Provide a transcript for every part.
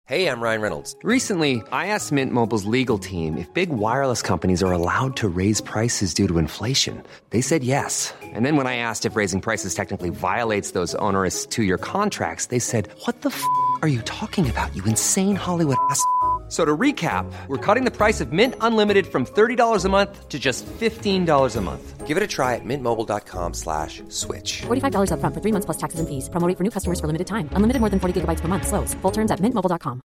Hey, I'm Ryan Reynolds. Recently, I asked Mint Mobile's legal team if big wireless companies are allowed to raise prices due to inflation. They said yes. And then when I asked if raising prices technically violates those onerous two-year contracts, they said, "What the f*** are you talking about, you insane Hollywood ass?" So to recap, we're cutting the price of Mint Unlimited from $30 a month to just $15 a month. Give it a try at mintmobile.com/switch. $45 up front for 3 months plus taxes and fees. Promo rate for new customers for limited time. Unlimited more than 40 gigabytes per month. Slows full terms at mintmobile.com.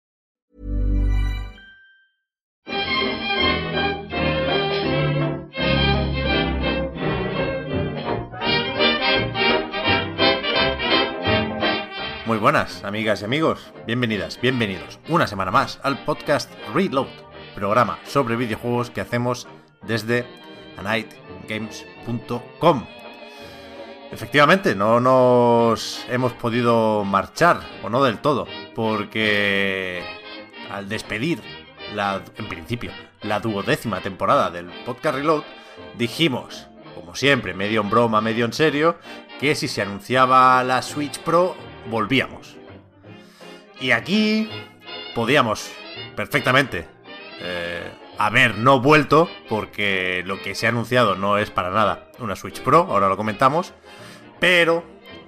Muy buenas, amigas y amigos. Bienvenidas, bienvenidos una semana más al podcast Reload, programa sobre videojuegos que hacemos desde anightgames.com. Efectivamente, no nos hemos podido marchar, o no del todo, porque al despedir, en principio, la 12ª temporada del podcast Reload, dijimos, como siempre, medio en broma, medio en serio, que si se anunciaba la Switch Pro, volvíamos. Y aquí podíamos perfectamente haber no vuelto, porque lo que se ha anunciado no es para nada una Switch Pro, ahora lo comentamos, pero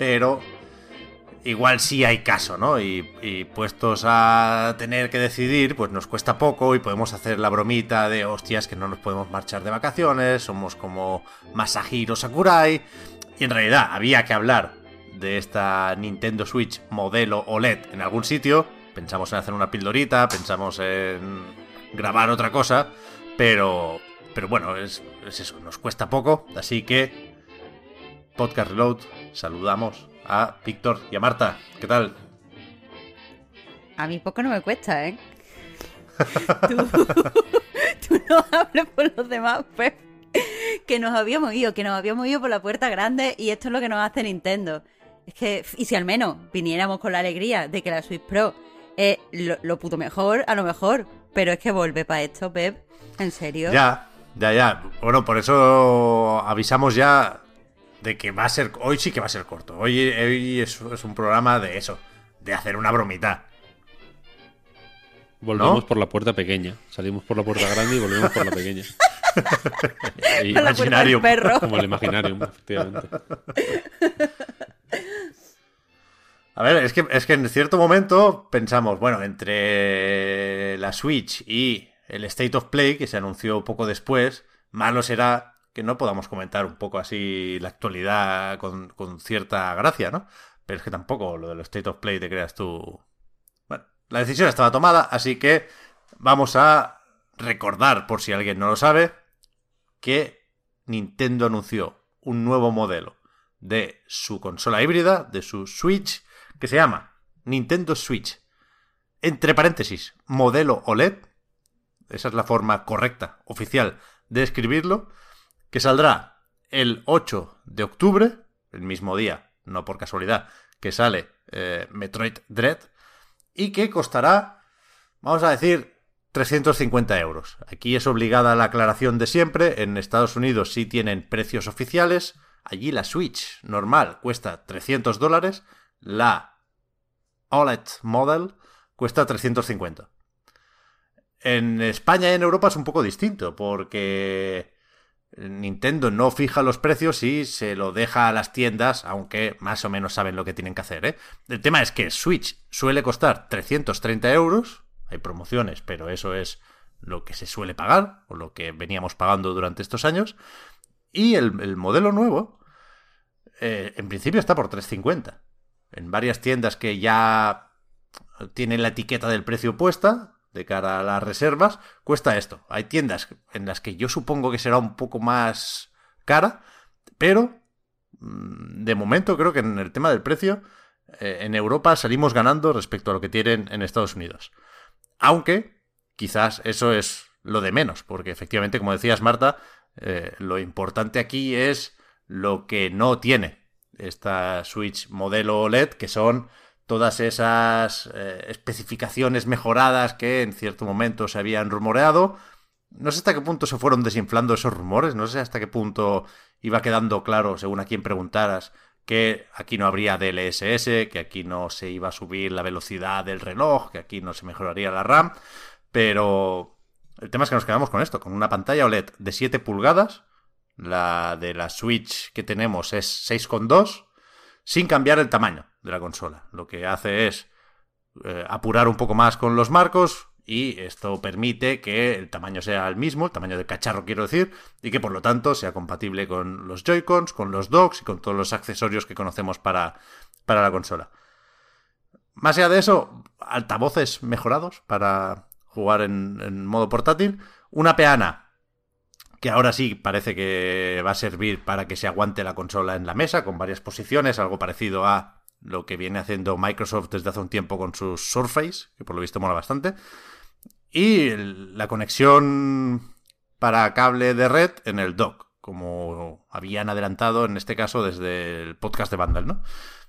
igual sí hay caso, ¿no? Y puestos a tener que decidir, pues nos cuesta poco y podemos hacer la bromita de hostias que no nos podemos marchar de vacaciones, somos como Masahiro Sakurai, y en realidad había que hablar de esta Nintendo Switch modelo OLED en algún sitio. Pensamos en hacer una pildorita, pensamos en grabar otra cosa, pero bueno, es eso, nos cuesta poco, así que Podcast Reload, saludamos a Víctor y a Marta. ¿Qué tal? A mí poco no me cuesta, ¿eh? Tú no hables por los demás, pues. Que nos habíamos ido por la puerta grande y esto es lo que nos hace Nintendo. Es que, y si al menos viniéramos con la alegría de que la Switch Pro es lo puto mejor, a lo mejor, pero es que vuelve para esto, Pep, ¿en serio? Ya. Bueno, por eso avisamos ya de que va a ser, hoy sí que va a ser corto. Hoy es un programa de eso, de hacer una bromita. Volvemos ¿no? por la puerta pequeña. Salimos por la puerta grande y volvemos por la pequeña. Con la puerta del perro. Como el Imaginarium, efectivamente. A ver, es que en cierto momento pensamos, bueno, entre la Switch y el State of Play, que se anunció poco después, malo será que no podamos comentar un poco así la actualidad con cierta gracia, ¿no? Pero es que tampoco lo del State of Play te creas tú. Bueno, la decisión estaba tomada, así que vamos a recordar, por si alguien no lo sabe, que Nintendo anunció un nuevo modelo de su consola híbrida, de su Switch, que se llama Nintendo Switch, entre paréntesis, modelo OLED, esa es la forma correcta, oficial, de escribirlo, que saldrá el 8 de octubre, el mismo día, no por casualidad, que sale Metroid Dread, y que costará, vamos a decir, 350 euros. Aquí es obligada la aclaración de siempre, en Estados Unidos sí tienen precios oficiales, allí la Switch normal cuesta $300, la OLED Model cuesta 350. En España y en Europa es un poco distinto, porque Nintendo no fija los precios y se lo deja a las tiendas, aunque más o menos saben lo que tienen que hacer, ¿eh? El tema es que Switch suele costar 330 euros, hay promociones, pero eso es lo que se suele pagar, o lo que veníamos pagando durante estos años, y el modelo nuevo, en principio está por 350. En varias tiendas que ya tienen la etiqueta del precio puesta, de cara a las reservas, cuesta esto. Hay tiendas en las que yo supongo que será un poco más cara, pero de momento creo que en el tema del precio en Europa salimos ganando respecto a lo que tienen en Estados Unidos. Aunque quizás eso es lo de menos, porque efectivamente, como decías, Marta, lo importante aquí es lo que no tiene esta Switch modelo OLED, que son todas esas especificaciones mejoradas que en cierto momento se habían rumoreado. No sé hasta qué punto se fueron desinflando esos rumores, no sé hasta qué punto iba quedando claro, según a quien preguntaras, que aquí no habría DLSS, que aquí no se iba a subir la velocidad del reloj, que aquí no se mejoraría la RAM, pero el tema es que nos quedamos con esto, con una pantalla OLED de 7 pulgadas, la de la Switch que tenemos es 6,2, sin cambiar el tamaño de la consola. Lo que hace es apurar un poco más con los marcos, y esto permite que el tamaño sea el mismo, el tamaño del cacharro quiero decir, y que por lo tanto sea compatible con los Joy-Cons, con los docks y con todos los accesorios que conocemos para la consola. Más allá de eso, altavoces mejorados para jugar en modo portátil, una peana que ahora sí parece que va a servir para que se aguante la consola en la mesa, con varias posiciones, algo parecido a lo que viene haciendo Microsoft desde hace un tiempo con sus Surface, que por lo visto mola bastante. Y la conexión para cable de red en el dock, como habían adelantado en este caso desde el podcast de Vandal, ¿no?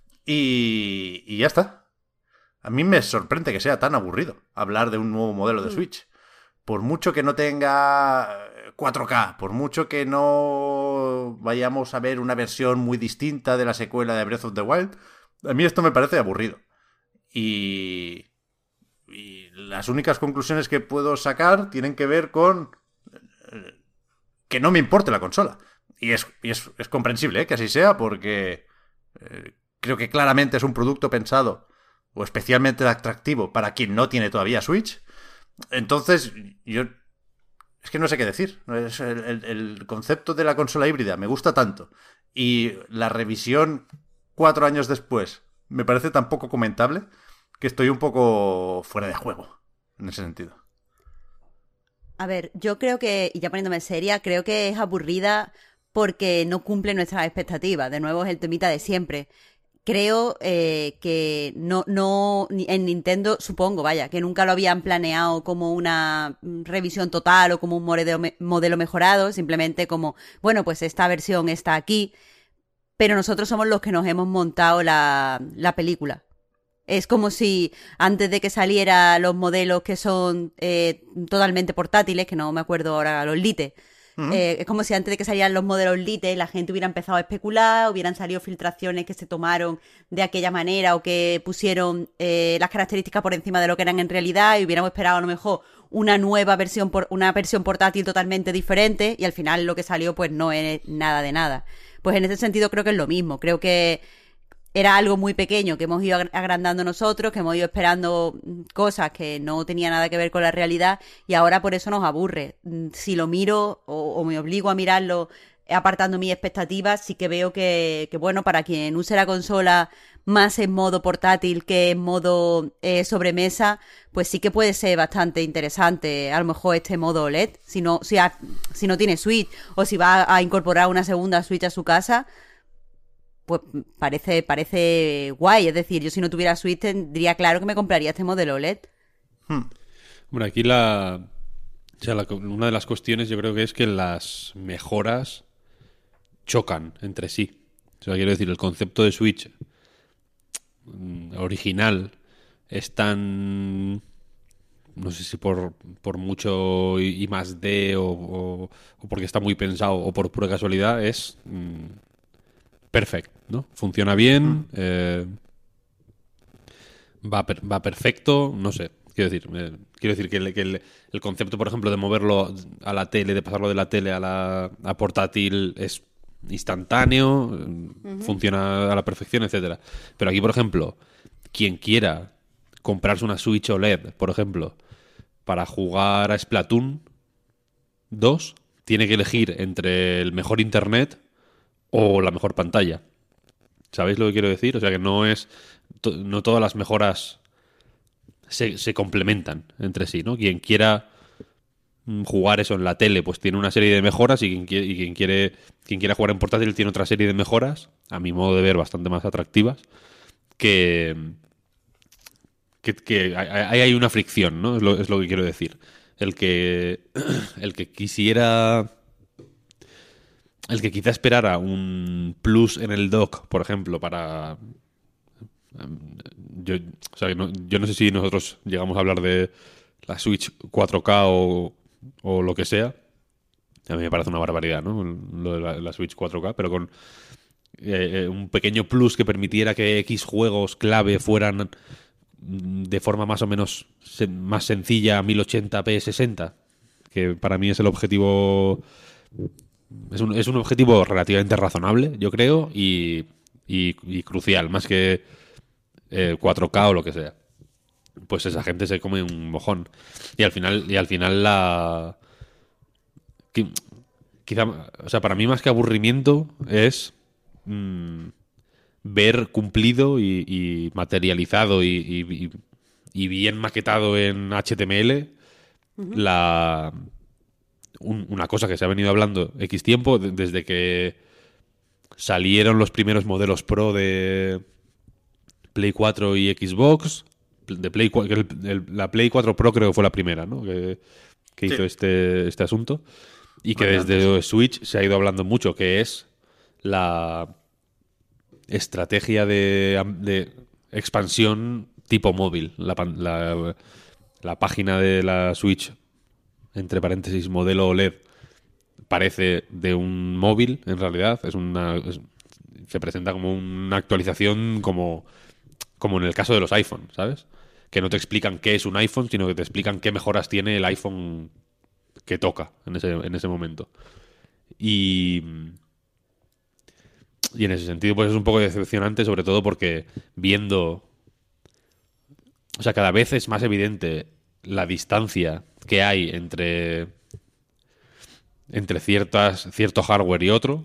Y ya está. A mí me sorprende que sea tan aburrido hablar de un nuevo modelo de Switch. Por mucho que no tenga 4K, por mucho que no vayamos a ver una versión muy distinta de la secuela de Breath of the Wild, a mí esto me parece aburrido. Y las únicas conclusiones que puedo sacar tienen que ver con que no me importe la consola. Y es comprensible, que así sea, porque creo que claramente es un producto pensado o especialmente atractivo para quien no tiene todavía Switch. Entonces, yo es que no sé qué decir. El concepto de la consola híbrida me gusta tanto, y la revisión 4 años después me parece tan poco comentable, que estoy un poco fuera de juego en ese sentido. A ver, yo creo que, y ya poniéndome seria, creo que es aburrida porque no cumple nuestras expectativas. De nuevo es el temita de siempre. Creo que no en Nintendo, supongo, vaya, que nunca lo habían planeado como una revisión total o como un modelo mejorado, simplemente como, bueno, pues esta versión está aquí, pero nosotros somos los que nos hemos montado la película. Es como si antes de que saliera los modelos que son totalmente portátiles, que no me acuerdo ahora, los Lite, es como si antes de que salieran los modelos Lite la gente hubiera empezado a especular, hubieran salido filtraciones que se tomaron de aquella manera o que pusieron las características por encima de lo que eran en realidad, y hubiéramos esperado a lo mejor una nueva versión, una versión portátil totalmente diferente, y al final lo que salió pues no es nada de nada. Pues en ese sentido creo que es lo mismo. Creo que era algo muy pequeño que hemos ido agrandando nosotros, que hemos ido esperando cosas que no tenían nada que ver con la realidad, y ahora por eso nos aburre. Si lo miro o me obligo a mirarlo apartando mis expectativas, sí que veo que bueno, para quien use la consola más en modo portátil que en modo sobremesa, pues sí que puede ser bastante interesante a lo mejor este modo OLED, si no tiene Switch, o si va a incorporar una segunda Switch a su casa, pues parece guay. Es decir, yo si no tuviera Switch tendría claro que me compraría este modelo OLED. Bueno, aquí una de las cuestiones yo creo que es que las mejoras chocan entre sí. O sea, quiero decir, el concepto de Switch original es tan, no sé si por mucho I más D o porque está muy pensado o por pura casualidad, es perfecto, ¿no? Funciona bien, va perfecto, no sé. Quiero decir que el concepto, por ejemplo, de moverlo a la tele, de pasarlo de la tele a portátil es instantáneo, funciona a la perfección, etcétera. Pero aquí, por ejemplo, quien quiera comprarse una Switch OLED, por ejemplo, para jugar a Splatoon 2, tiene que elegir entre el mejor internet o la mejor pantalla. ¿Sabéis lo que quiero decir? O sea que no todas las mejoras se complementan entre sí, ¿no? Quien quiera jugar eso en la tele, pues tiene una serie de mejoras, y quien quiera jugar en portátil tiene otra serie de mejoras, a mi modo de ver bastante más atractivas, que hay una fricción, ¿no? Es lo que quiero decir. El que quizá esperara un plus en el dock, por ejemplo, para... Yo no sé si nosotros llegamos a hablar de la Switch 4K o lo que sea. A mí me parece una barbaridad, ¿no? Lo de la Switch 4K, pero un pequeño plus que permitiera que X juegos clave fueran de forma más o menos más sencilla 1080p 60, que para mí es el objetivo. Es un objetivo relativamente razonable, yo creo, y crucial, más que 4K o lo que sea. Pues esa gente se come un mojón. Y al final quizá, o sea, para mí más que aburrimiento es ver cumplido y materializado y bien maquetado en HTML una cosa que se ha venido hablando X tiempo, desde que salieron los primeros modelos Pro de Play 4 y Xbox. De Play 4, la Play 4 Pro creo que fue la primera, ¿no? Que hizo este asunto. Y que desde Switch se ha ido hablando mucho, que es la estrategia de expansión tipo móvil. La página de la Switch, entre paréntesis, modelo OLED, parece de un móvil, en realidad. Se presenta como una actualización como en el caso de los iPhone, ¿sabes? Que no te explican qué es un iPhone, sino que te explican qué mejoras tiene el iPhone que toca en ese momento. Y en ese sentido pues es un poco decepcionante, sobre todo porque viendo... O sea, cada vez es más evidente la distancia que hay entre cierto hardware y otro.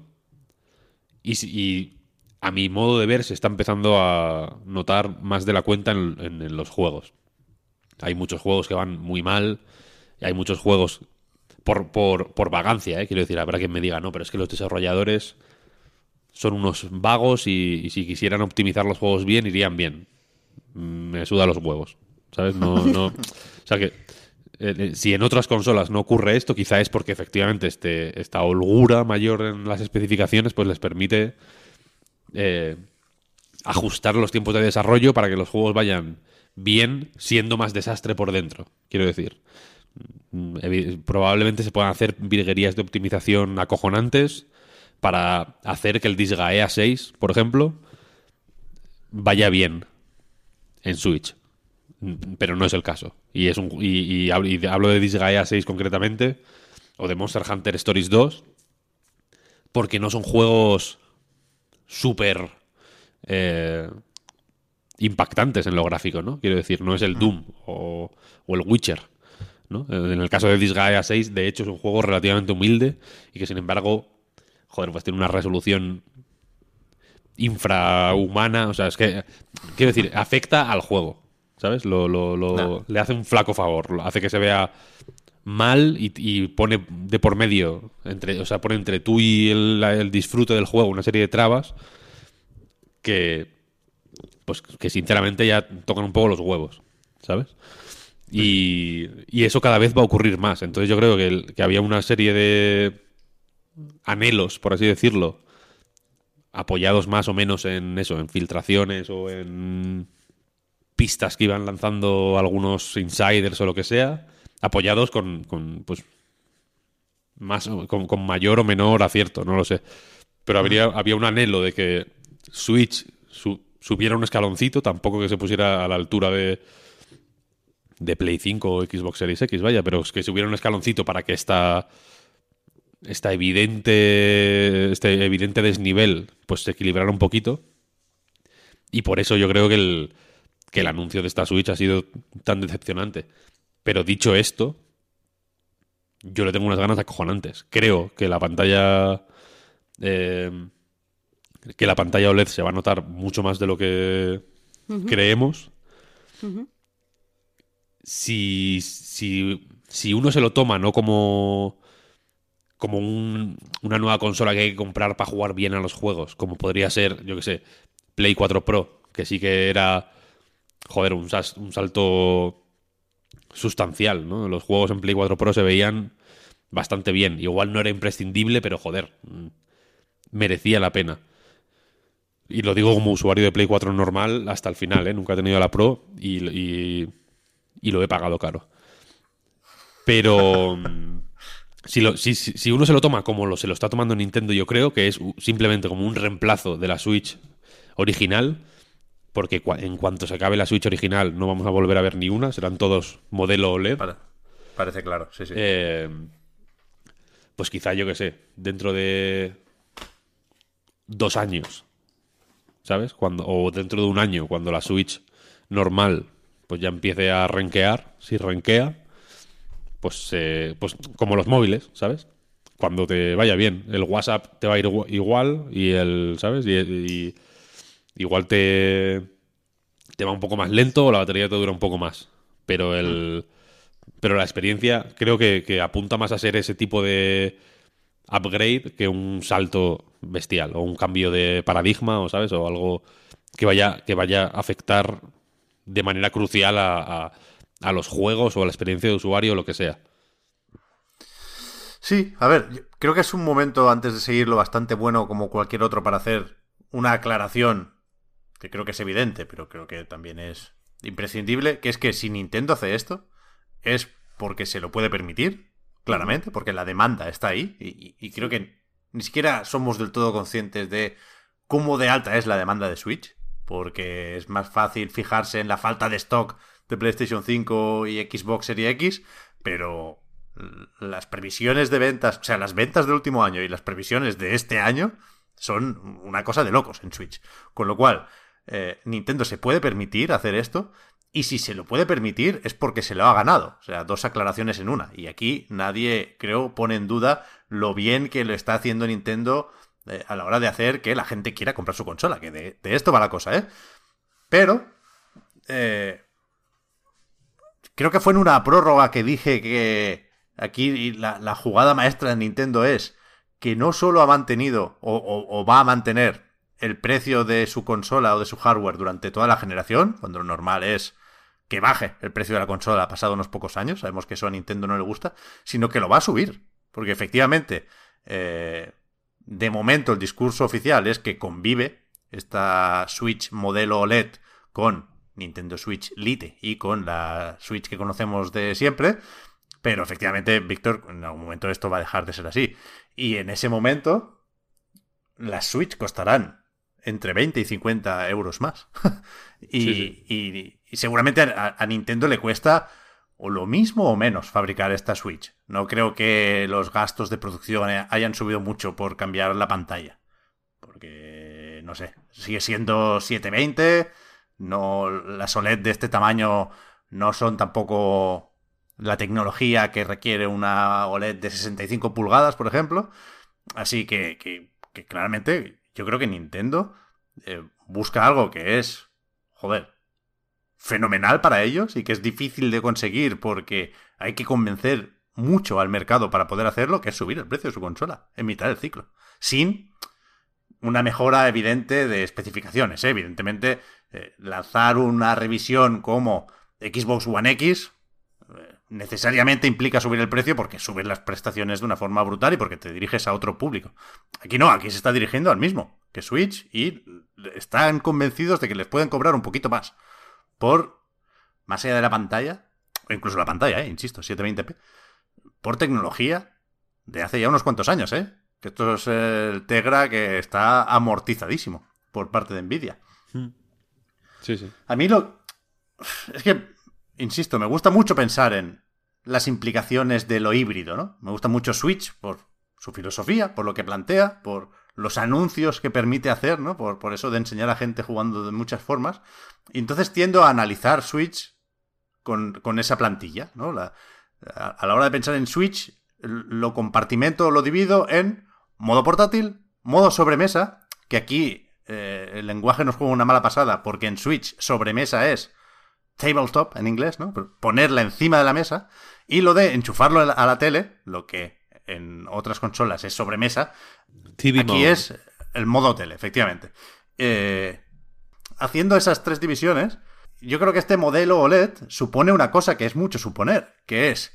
Y a mi modo de ver se está empezando a notar más de la cuenta en los juegos. Hay muchos juegos que van muy mal. Y hay muchos juegos por vagancia, quiero decir, habrá quien me diga, no, pero es que los desarrolladores son unos vagos y si quisieran optimizar los juegos bien, irían bien. Me suda los huevos, ¿sabes? No. O sea que si en otras consolas no ocurre esto, quizá es porque efectivamente esta holgura mayor en las especificaciones pues les permite ajustar los tiempos de desarrollo para que los juegos vayan bien, siendo más desastre por dentro, quiero decir. Probablemente se puedan hacer virguerías de optimización acojonantes para hacer que el Disgaea 6, por ejemplo, vaya bien en Switch, pero no es el caso. Y hablo de Disgaea 6 concretamente, o de Monster Hunter Stories 2, porque no son juegos súper impactantes en lo gráfico, ¿no? Quiero decir, no es el Doom o el Witcher, ¿no? En el caso de Disgaea 6, de hecho, es un juego relativamente humilde y que, sin embargo, joder, pues tiene una resolución infrahumana. O sea, es que, quiero decir, afecta al juego, ¿sabes? Le hace un flaco favor. Hace que se vea mal y pone de por medio, pone entre tú y el disfrute del juego una serie de trabas que sinceramente ya tocan un poco los huevos, ¿sabes? Y eso cada vez va a ocurrir más. Entonces yo creo que había una serie de anhelos, por así decirlo, apoyados más o menos en eso, en filtraciones o en pistas que iban lanzando algunos insiders o lo que sea, apoyados con mayor o menor acierto, no lo sé. Pero había un anhelo de que Switch subiera un escaloncito, tampoco que se pusiera a la altura de Play 5 o Xbox Series X, vaya, pero es que si hubiera un escaloncito para que este evidente desnivel pues se equilibrara un poquito. Y por eso yo creo que el anuncio de esta Switch ha sido tan decepcionante. Pero dicho esto, yo le tengo unas ganas acojonantes. Creo que la pantalla OLED se va a notar mucho más de lo que creemos. Si uno se lo toma no como una nueva consola que hay que comprar para jugar bien a los juegos, como podría ser, yo que sé, Play 4 Pro, que sí que era, joder, un salto sustancial, ¿no? Los juegos en Play 4 Pro se veían bastante bien. Igual no era imprescindible, pero joder, merecía la pena. Y lo digo como usuario de Play 4 normal hasta el final, ¿eh? Nunca he tenido la Pro y lo he pagado caro. Pero Si uno se lo toma como se lo está tomando Nintendo, yo creo que es simplemente como un reemplazo de la Switch original, porque en cuanto se acabe la Switch original no vamos a volver a ver ni una, serán todos modelo OLED. Parece claro, sí. Pues quizá, yo qué sé, dentro de 2 años, ¿sabes? O dentro de un año, cuando la Switch normal pues ya empiece a renquear, si renquea, pues como los móviles, ¿sabes? Cuando te vaya bien, el WhatsApp te va a ir igual y ¿sabes? Y igual te va un poco más lento o la batería te dura un poco más. Pero la experiencia creo que apunta más a ser ese tipo de upgrade que un salto bestial o un cambio de paradigma, o ¿sabes? O algo que vaya a afectar de manera crucial a los juegos o a la experiencia de usuario o lo que sea. Sí, a ver, yo creo que es un momento, antes de seguirlo, bastante bueno como cualquier otro para hacer una aclaración, que creo que es evidente, pero creo que también es imprescindible, que es que si Nintendo hace esto, es porque se lo puede permitir, claramente, porque la demanda está ahí, y creo que ni siquiera somos del todo conscientes de cómo de alta es la demanda de Switch, porque es más fácil fijarse en la falta de stock de PlayStation 5 y Xbox Series X, pero las previsiones de ventas, o sea, las ventas del último año y las previsiones de este año son una cosa de locos en Switch. Con lo cual, Nintendo se puede permitir hacer esto, y si se lo puede permitir es porque se lo ha ganado. O sea, 2 aclaraciones en una. Y aquí nadie, creo, pone en duda lo bien que lo está haciendo Nintendo a la hora de hacer que la gente quiera comprar su consola, que de esto va la cosa, ¿eh? Pero creo que fue en una prórroga que dije que aquí la jugada maestra de Nintendo es que no solo ha mantenido o va a mantener el precio de su consola o de su hardware durante toda la generación, cuando lo normal es que baje el precio de la consola pasado unos pocos años, sabemos que eso a Nintendo no le gusta, sino que lo va a subir, porque efectivamente de momento el discurso oficial es que convive esta Switch modelo OLED con Nintendo Switch Lite y con la Switch que conocemos de siempre, pero efectivamente, Víctor, en algún momento esto va a dejar de ser así. Y en ese momento las Switch costarán entre 20 y 50 euros más. y seguramente a Nintendo le cuesta o lo mismo o menos fabricar esta Switch. No creo que los gastos de producción hayan subido mucho por cambiar la pantalla. Porque, no sé, sigue siendo 720. No, las OLED de este tamaño no son tampoco la tecnología que requiere una OLED de 65 pulgadas, por ejemplo. Así que claramente yo creo que Nintendo busca algo que es, joder, fenomenal para ellos y que es difícil de conseguir porque hay que convencer mucho al mercado para poder hacerlo, que es subir el precio de su consola en mitad del ciclo, sin una mejora evidente de especificaciones, ¿eh? Evidentemente, lanzar una revisión como Xbox One X necesariamente implica subir el precio porque subes las prestaciones de una forma brutal y porque te diriges a otro público. Aquí no, aquí se está dirigiendo al mismo que Switch y están convencidos de que les pueden cobrar un poquito más por, más allá de la pantalla, o incluso la pantalla, insisto, 720p, por tecnología de hace ya unos cuantos años, que esto es el Tegra que está amortizadísimo por parte de Nvidia. Sí. A mí es que, insisto, me gusta mucho pensar en las implicaciones de lo híbrido, ¿no? Me gusta mucho Switch por su filosofía, por lo que plantea, por los anuncios que permite hacer, ¿no? Por eso de enseñar a gente jugando de muchas formas. Y entonces tiendo a analizar Switch con esa plantilla, ¿no? A la hora de pensar en Switch, lo compartimento, lo divido en modo portátil, modo sobremesa, que aquí el lenguaje nos juega una mala pasada, porque en Switch sobremesa es tabletop en inglés, ¿no? Ponerla encima de la mesa, y lo de enchufarlo a la tele, lo que en otras consolas es sobremesa, TV aquí mode. es el modo tele, efectivamente. Haciendo esas 3 divisiones, yo creo que este modelo OLED supone una cosa que es mucho suponer, que es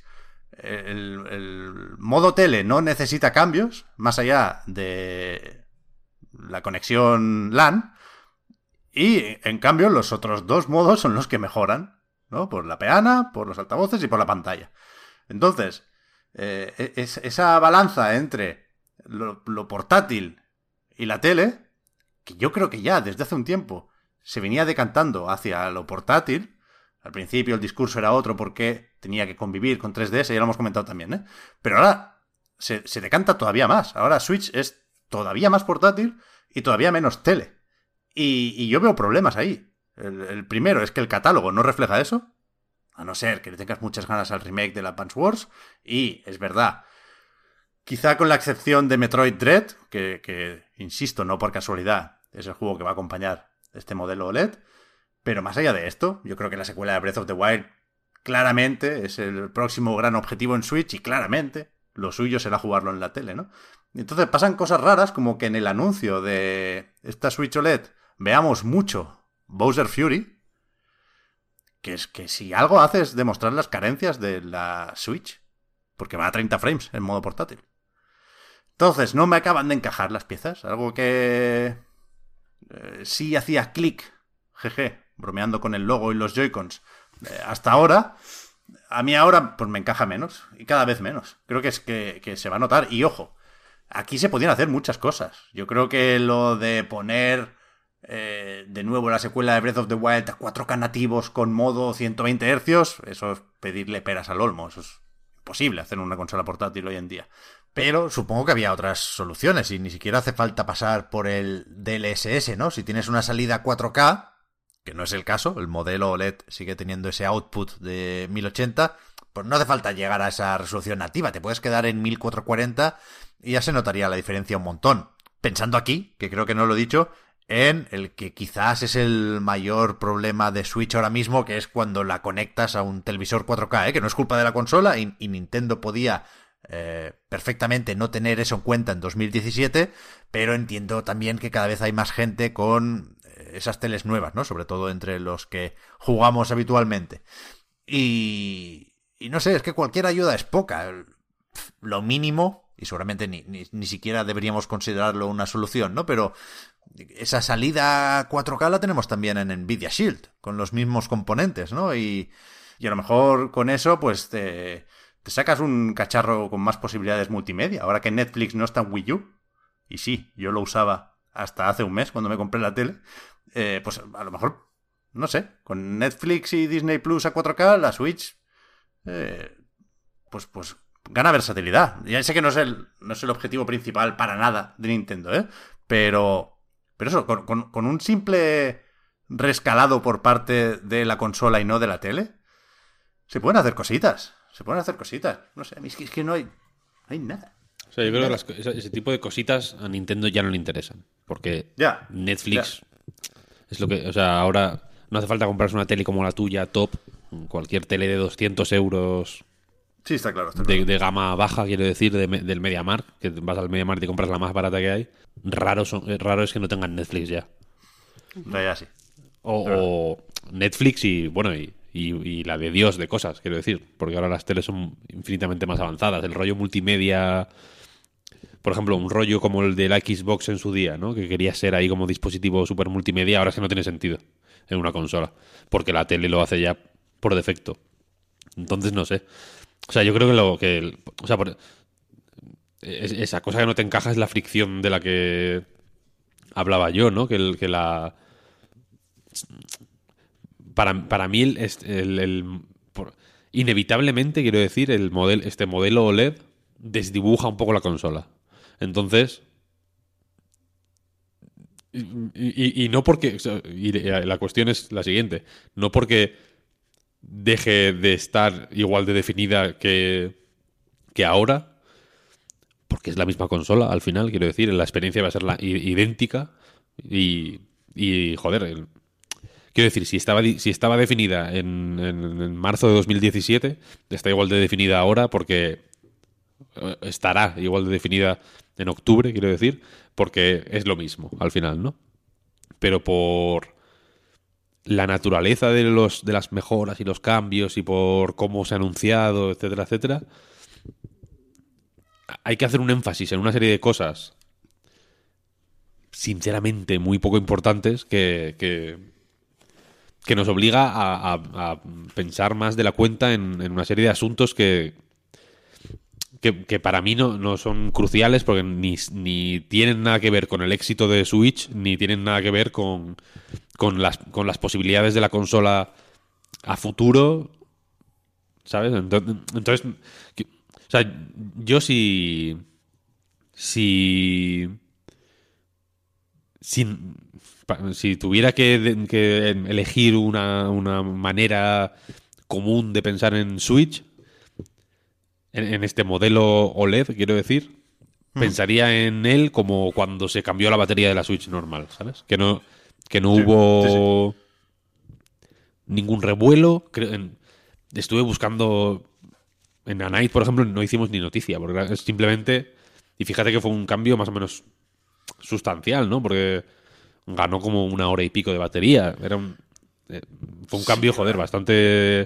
el modo tele no necesita cambios, más allá de la conexión LAN, y en cambio los otros 2 modos son los que mejoran, ¿no? Por la peana, por los altavoces y por la pantalla. Entonces, esa balanza entre lo portátil y la tele, que yo creo que ya desde hace un tiempo se venía decantando hacia lo portátil. Al principio el discurso era otro porque tenía que convivir con 3DS, ya lo hemos comentado también, ¿eh? Pero ahora se decanta todavía más. Ahora Switch es todavía más portátil y todavía menos tele. Y yo veo problemas ahí. El primero es que el catálogo no refleja eso, a no ser que le tengas muchas ganas al remake de la Advance Wars. Y es verdad, quizá con la excepción de Metroid Dread, que insisto, no por casualidad, es el juego que va a acompañar este modelo OLED. Pero más allá de esto, yo creo que la secuela de Breath of the Wild claramente es el próximo gran objetivo en Switch y claramente lo suyo será jugarlo en la tele, ¿no? Y entonces pasan cosas raras como que en el anuncio de esta Switch OLED veamos mucho Bowser Fury, que es que si algo hace es demostrar las carencias de la Switch, porque va a 30 frames en modo portátil. Entonces no me acaban de encajar las piezas, algo que sí hacía clic, jeje, bromeando con el logo y los Joy-Cons hasta ahora, a mí ahora pues me encaja menos, y cada vez menos. Creo que es que se va a notar, y ojo, aquí se podían hacer muchas cosas. Yo creo que lo de poner de nuevo la secuela de Breath of the Wild a 4K nativos con modo 120 Hz, eso es pedirle peras al olmo, eso es imposible hacer una consola portátil hoy en día. Pero supongo que había otras soluciones y ni siquiera hace falta pasar por el DLSS, ¿no? Si tienes una salida 4K, que no es el caso, el modelo OLED sigue teniendo ese output de 1080, pues no hace falta llegar a esa resolución nativa, te puedes quedar en 1440 y ya se notaría la diferencia un montón. Pensando aquí, que creo que no lo he dicho, en el que quizás es el mayor problema de Switch ahora mismo, que es cuando la conectas a un televisor 4K, que no es culpa de la consola y Nintendo podía perfectamente no tener eso en cuenta en 2017, pero entiendo también que cada vez hay más gente con esas teles nuevas, ¿no? Sobre todo entre los que jugamos habitualmente. Y no sé, es que cualquier ayuda es poca. Lo mínimo, y seguramente ni siquiera deberíamos considerarlo una solución, ¿no? Pero esa salida 4K la tenemos también en Nvidia Shield, con los mismos componentes, ¿no? Y a lo mejor con eso, pues te sacas un cacharro con más posibilidades multimedia. Ahora que Netflix no está en Wii U, y sí, yo lo usaba hasta hace un mes cuando me compré la tele, pues a lo mejor, no sé, con Netflix y Disney Plus a 4K, la Switch, pues gana versatilidad. Ya sé que no es el objetivo principal para nada de Nintendo, ¿eh? Pero eso, con un simple rescalado por parte de la consola y no de la tele, se pueden hacer cositas. No sé, es que no hay nada. O sea, yo creo que ese tipo de cositas a Nintendo ya no le interesan. Porque Netflix es lo que... O sea, ahora no hace falta comprarse una tele como la tuya, top. Cualquier tele de 200 euros... Sí, está claro. De gama baja, quiero decir, del MediaMarkt, que vas al MediaMarkt y compras la más barata que hay. Raro es que no tengan Netflix ya. Ya sí. O Netflix y, bueno, y la de Dios de cosas, quiero decir. Porque ahora las teles son infinitamente más avanzadas. El rollo multimedia... Por ejemplo, un rollo como el de la Xbox en su día, ¿no? Que quería ser ahí como dispositivo super multimedia, ahora es que no tiene sentido en una consola. Porque la tele lo hace ya por defecto. Entonces, no sé. O sea, yo creo esa cosa que no te encaja es la fricción de la que hablaba yo, ¿no? Para mí inevitablemente, quiero decir, este modelo OLED desdibuja un poco la consola. Entonces, y no porque... Y la cuestión es la siguiente. No porque deje de estar igual de definida que ahora, porque es la misma consola al final, quiero decir, la experiencia va a ser idéntica y joder, quiero decir, si estaba definida en marzo de 2017, está igual de definida ahora porque estará igual de definida en octubre, quiero decir, porque es lo mismo al final, ¿no? Pero por la naturaleza de las mejoras y los cambios y por cómo se ha anunciado, etcétera, etcétera, hay que hacer un énfasis en una serie de cosas sinceramente muy poco importantes que nos obliga a pensar más de la cuenta en una serie de asuntos que que para mí no son cruciales porque ni tienen nada que ver con el éxito de Switch, ni tienen nada que ver con las posibilidades de la consola a futuro, ¿sabes? Entonces o sea, yo si tuviera que elegir una manera común de pensar en Switch, en este modelo OLED, quiero decir, pensaría en él como cuando se cambió la batería de la Switch normal, ¿sabes? Que no hubo ningún revuelo. Estuve buscando en A Night, por ejemplo, no hicimos ni noticia, porque es simplemente... Y fíjate que fue un cambio más o menos sustancial, ¿no? Porque ganó como 1 hora y pico de batería. Fue un cambio, joder, bastante...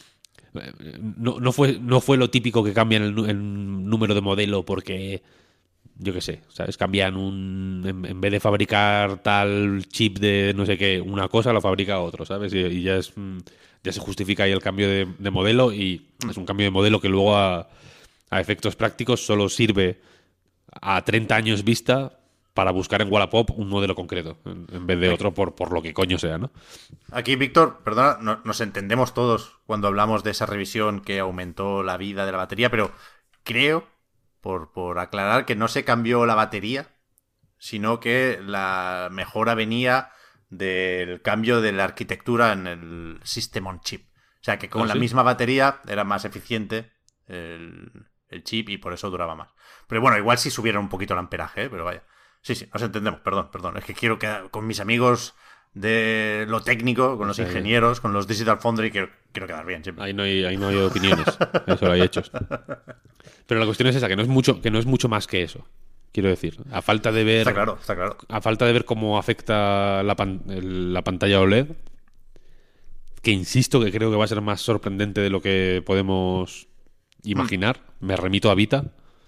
No fue lo típico que cambian el número de modelo porque, yo qué sé, ¿sabes? Cambian en vez de fabricar tal chip de no sé qué, una cosa lo fabrica otro, ¿sabes? Y ya se justifica ahí el cambio de modelo, y es un cambio de modelo que luego a efectos prácticos solo sirve a 30 años vista para buscar en Wallapop un modelo concreto en vez de otro por lo que coño sea, ¿no? Aquí, Víctor, perdona, nos entendemos todos cuando hablamos de esa revisión que aumentó la vida de la batería, pero creo, por aclarar, que no se cambió la batería, sino que la mejora venía del cambio de la arquitectura en el System on Chip. O sea, que con la misma batería era más eficiente el chip y por eso duraba más. Pero bueno, igual sí subieron un poquito el amperaje, pero vaya. Sí, nos entendemos, perdón. Es que quiero que con mis amigos de lo técnico, con los ingenieros, con los Digital Foundry, quiero quedar bien siempre. Ahí no hay opiniones, eso lo hay hechos. Pero la cuestión es esa, que no es mucho más que eso. Quiero decir, a falta de ver... Está claro. A falta de ver cómo afecta la pantalla OLED, que insisto que creo que va a ser más sorprendente de lo que podemos imaginar. Me remito a Vita.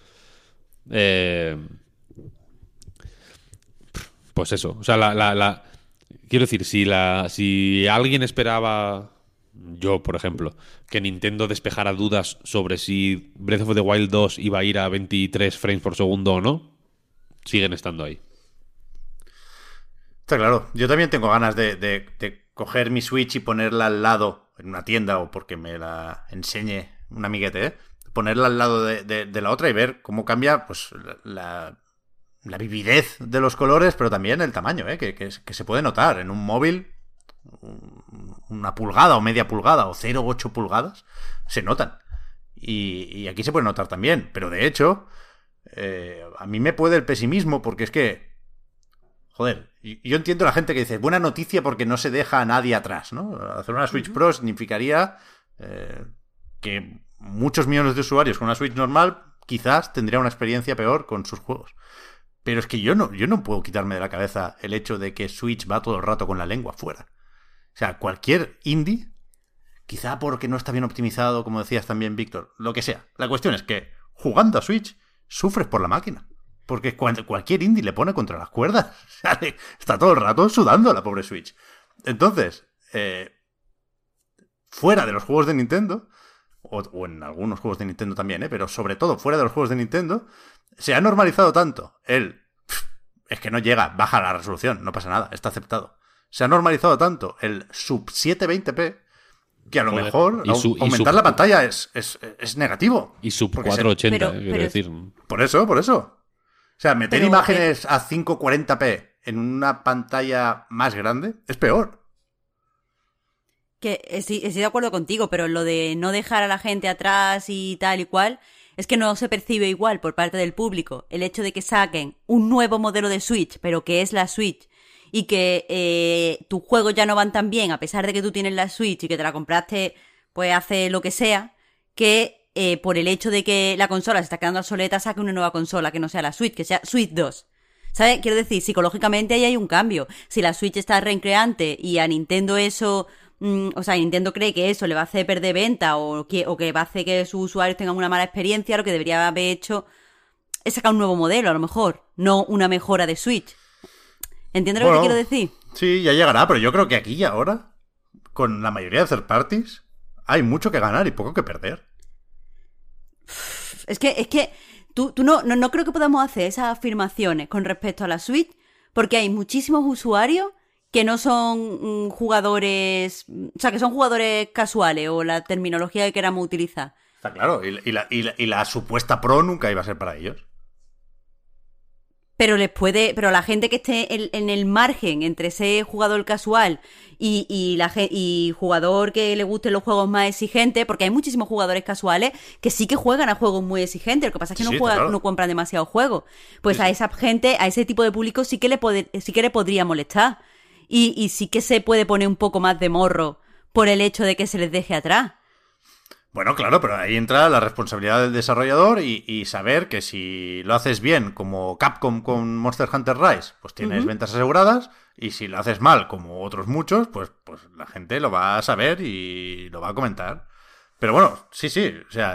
Pues eso, o sea, quiero decir, si alguien esperaba, yo por ejemplo, que Nintendo despejara dudas sobre si Breath of the Wild 2 iba a ir a 23 frames por segundo o no, siguen estando ahí. Está claro, yo también tengo ganas de coger mi Switch y ponerla al lado en una tienda o porque me la enseñe un amiguete, ponerla al lado de la otra y ver cómo cambia pues la vividez de los colores, pero también el tamaño, que se puede notar. En un móvil, 1 pulgada o media pulgada o 0,8 pulgadas se notan. Y aquí se puede notar también. Pero de hecho, a mí me puede el pesimismo porque es que, joder, yo entiendo a la gente que dice, buena noticia porque no se deja a nadie atrás, ¿no? Hacer una Switch Pro significaría que muchos millones de usuarios con una Switch normal quizás tendrían una experiencia peor con sus juegos. Pero es que yo no puedo quitarme de la cabeza el hecho de que Switch va todo el rato con la lengua fuera. O sea, cualquier indie, quizá porque no está bien optimizado, como decías también, Víctor, lo que sea. La cuestión es que jugando a Switch sufres por la máquina. Porque cualquier indie le pone contra las cuerdas. O sea, está todo el rato sudando a la pobre Switch. Entonces, fuera de los juegos de Nintendo, o en algunos juegos de Nintendo también, pero sobre todo fuera de los juegos de Nintendo, se ha normalizado tanto es que no llega, baja la resolución, no pasa nada, está aceptado. Se ha normalizado tanto el sub 720p que a lo mejor aumentar la pantalla es negativo. Y sub 480, quiero decir. Por eso. O sea, meter imágenes a 540p en una pantalla más grande es peor. Que estoy de acuerdo contigo, pero lo de no dejar a la gente atrás y tal y cual, es que no se percibe igual por parte del público el hecho de que saquen un nuevo modelo de Switch, pero que es la Switch, y que tus juegos ya no van tan bien a pesar de que tú tienes la Switch y que te la compraste pues hace lo que sea, que por el hecho de que la consola se está quedando obsoleta, saque una nueva consola que no sea la Switch, que sea Switch 2. ¿Sabes? Quiero decir, psicológicamente ahí hay un cambio. Si la Switch está recreante y a Nintendo eso... o sea, Nintendo cree que eso le va a hacer perder venta o que va a hacer que sus usuarios tengan una mala experiencia, lo que debería haber hecho es sacar un nuevo modelo, a lo mejor, no una mejora de Switch. ¿Entiendes lo que quiero decir? Sí, ya llegará, pero yo creo que aquí y ahora, con la mayoría de third parties, hay mucho que ganar y poco que perder. Es que tú no creo que podamos hacer esas afirmaciones con respecto a la Switch, porque hay muchísimos usuarios que no son jugadores, o sea, que son jugadores casuales o la terminología que queramos utilizar. Está claro, y la supuesta Pro nunca iba a ser para ellos. Pero la gente que esté en el margen entre ese jugador casual y jugador que le gusten los juegos más exigentes, porque hay muchísimos jugadores casuales que sí que juegan a juegos muy exigentes, lo que pasa es que Sí, no juegan, claro. no compran demasiados juegos. Pues Sí, a sí. esa gente, a ese tipo de público sí que le podría molestar. Y sí que se puede poner un poco más de morro por el hecho de que se les deje atrás. Bueno, claro, pero ahí entra la responsabilidad del desarrollador y saber que si lo haces bien, como Capcom con Monster Hunter Rise, pues tienes ventas aseguradas, y si lo haces mal, como otros muchos, pues la gente lo va a saber y lo va a comentar. Pero bueno, sí, o sea,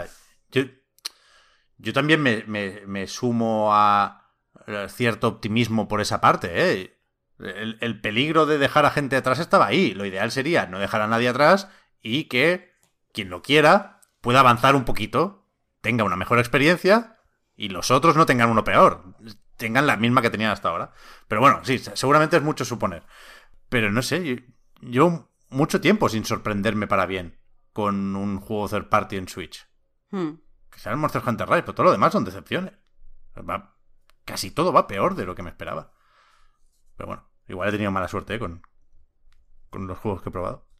yo también me sumo a cierto optimismo por esa parte, ¿eh? El peligro de dejar a gente atrás estaba ahí. Lo ideal sería no dejar a nadie atrás y que quien lo quiera pueda avanzar un poquito, tenga una mejor experiencia y los otros no tengan uno peor, tengan la misma que tenían hasta ahora. Pero bueno, sí, seguramente es mucho suponer. Pero no sé, yo mucho tiempo sin sorprenderme para bien con un juego third party en Switch. Que sea el Monster Hunter Rise, pero todo lo demás son decepciones. Casi todo va peor de lo que me esperaba. Pero bueno, igual he tenido mala suerte, con los juegos que he probado.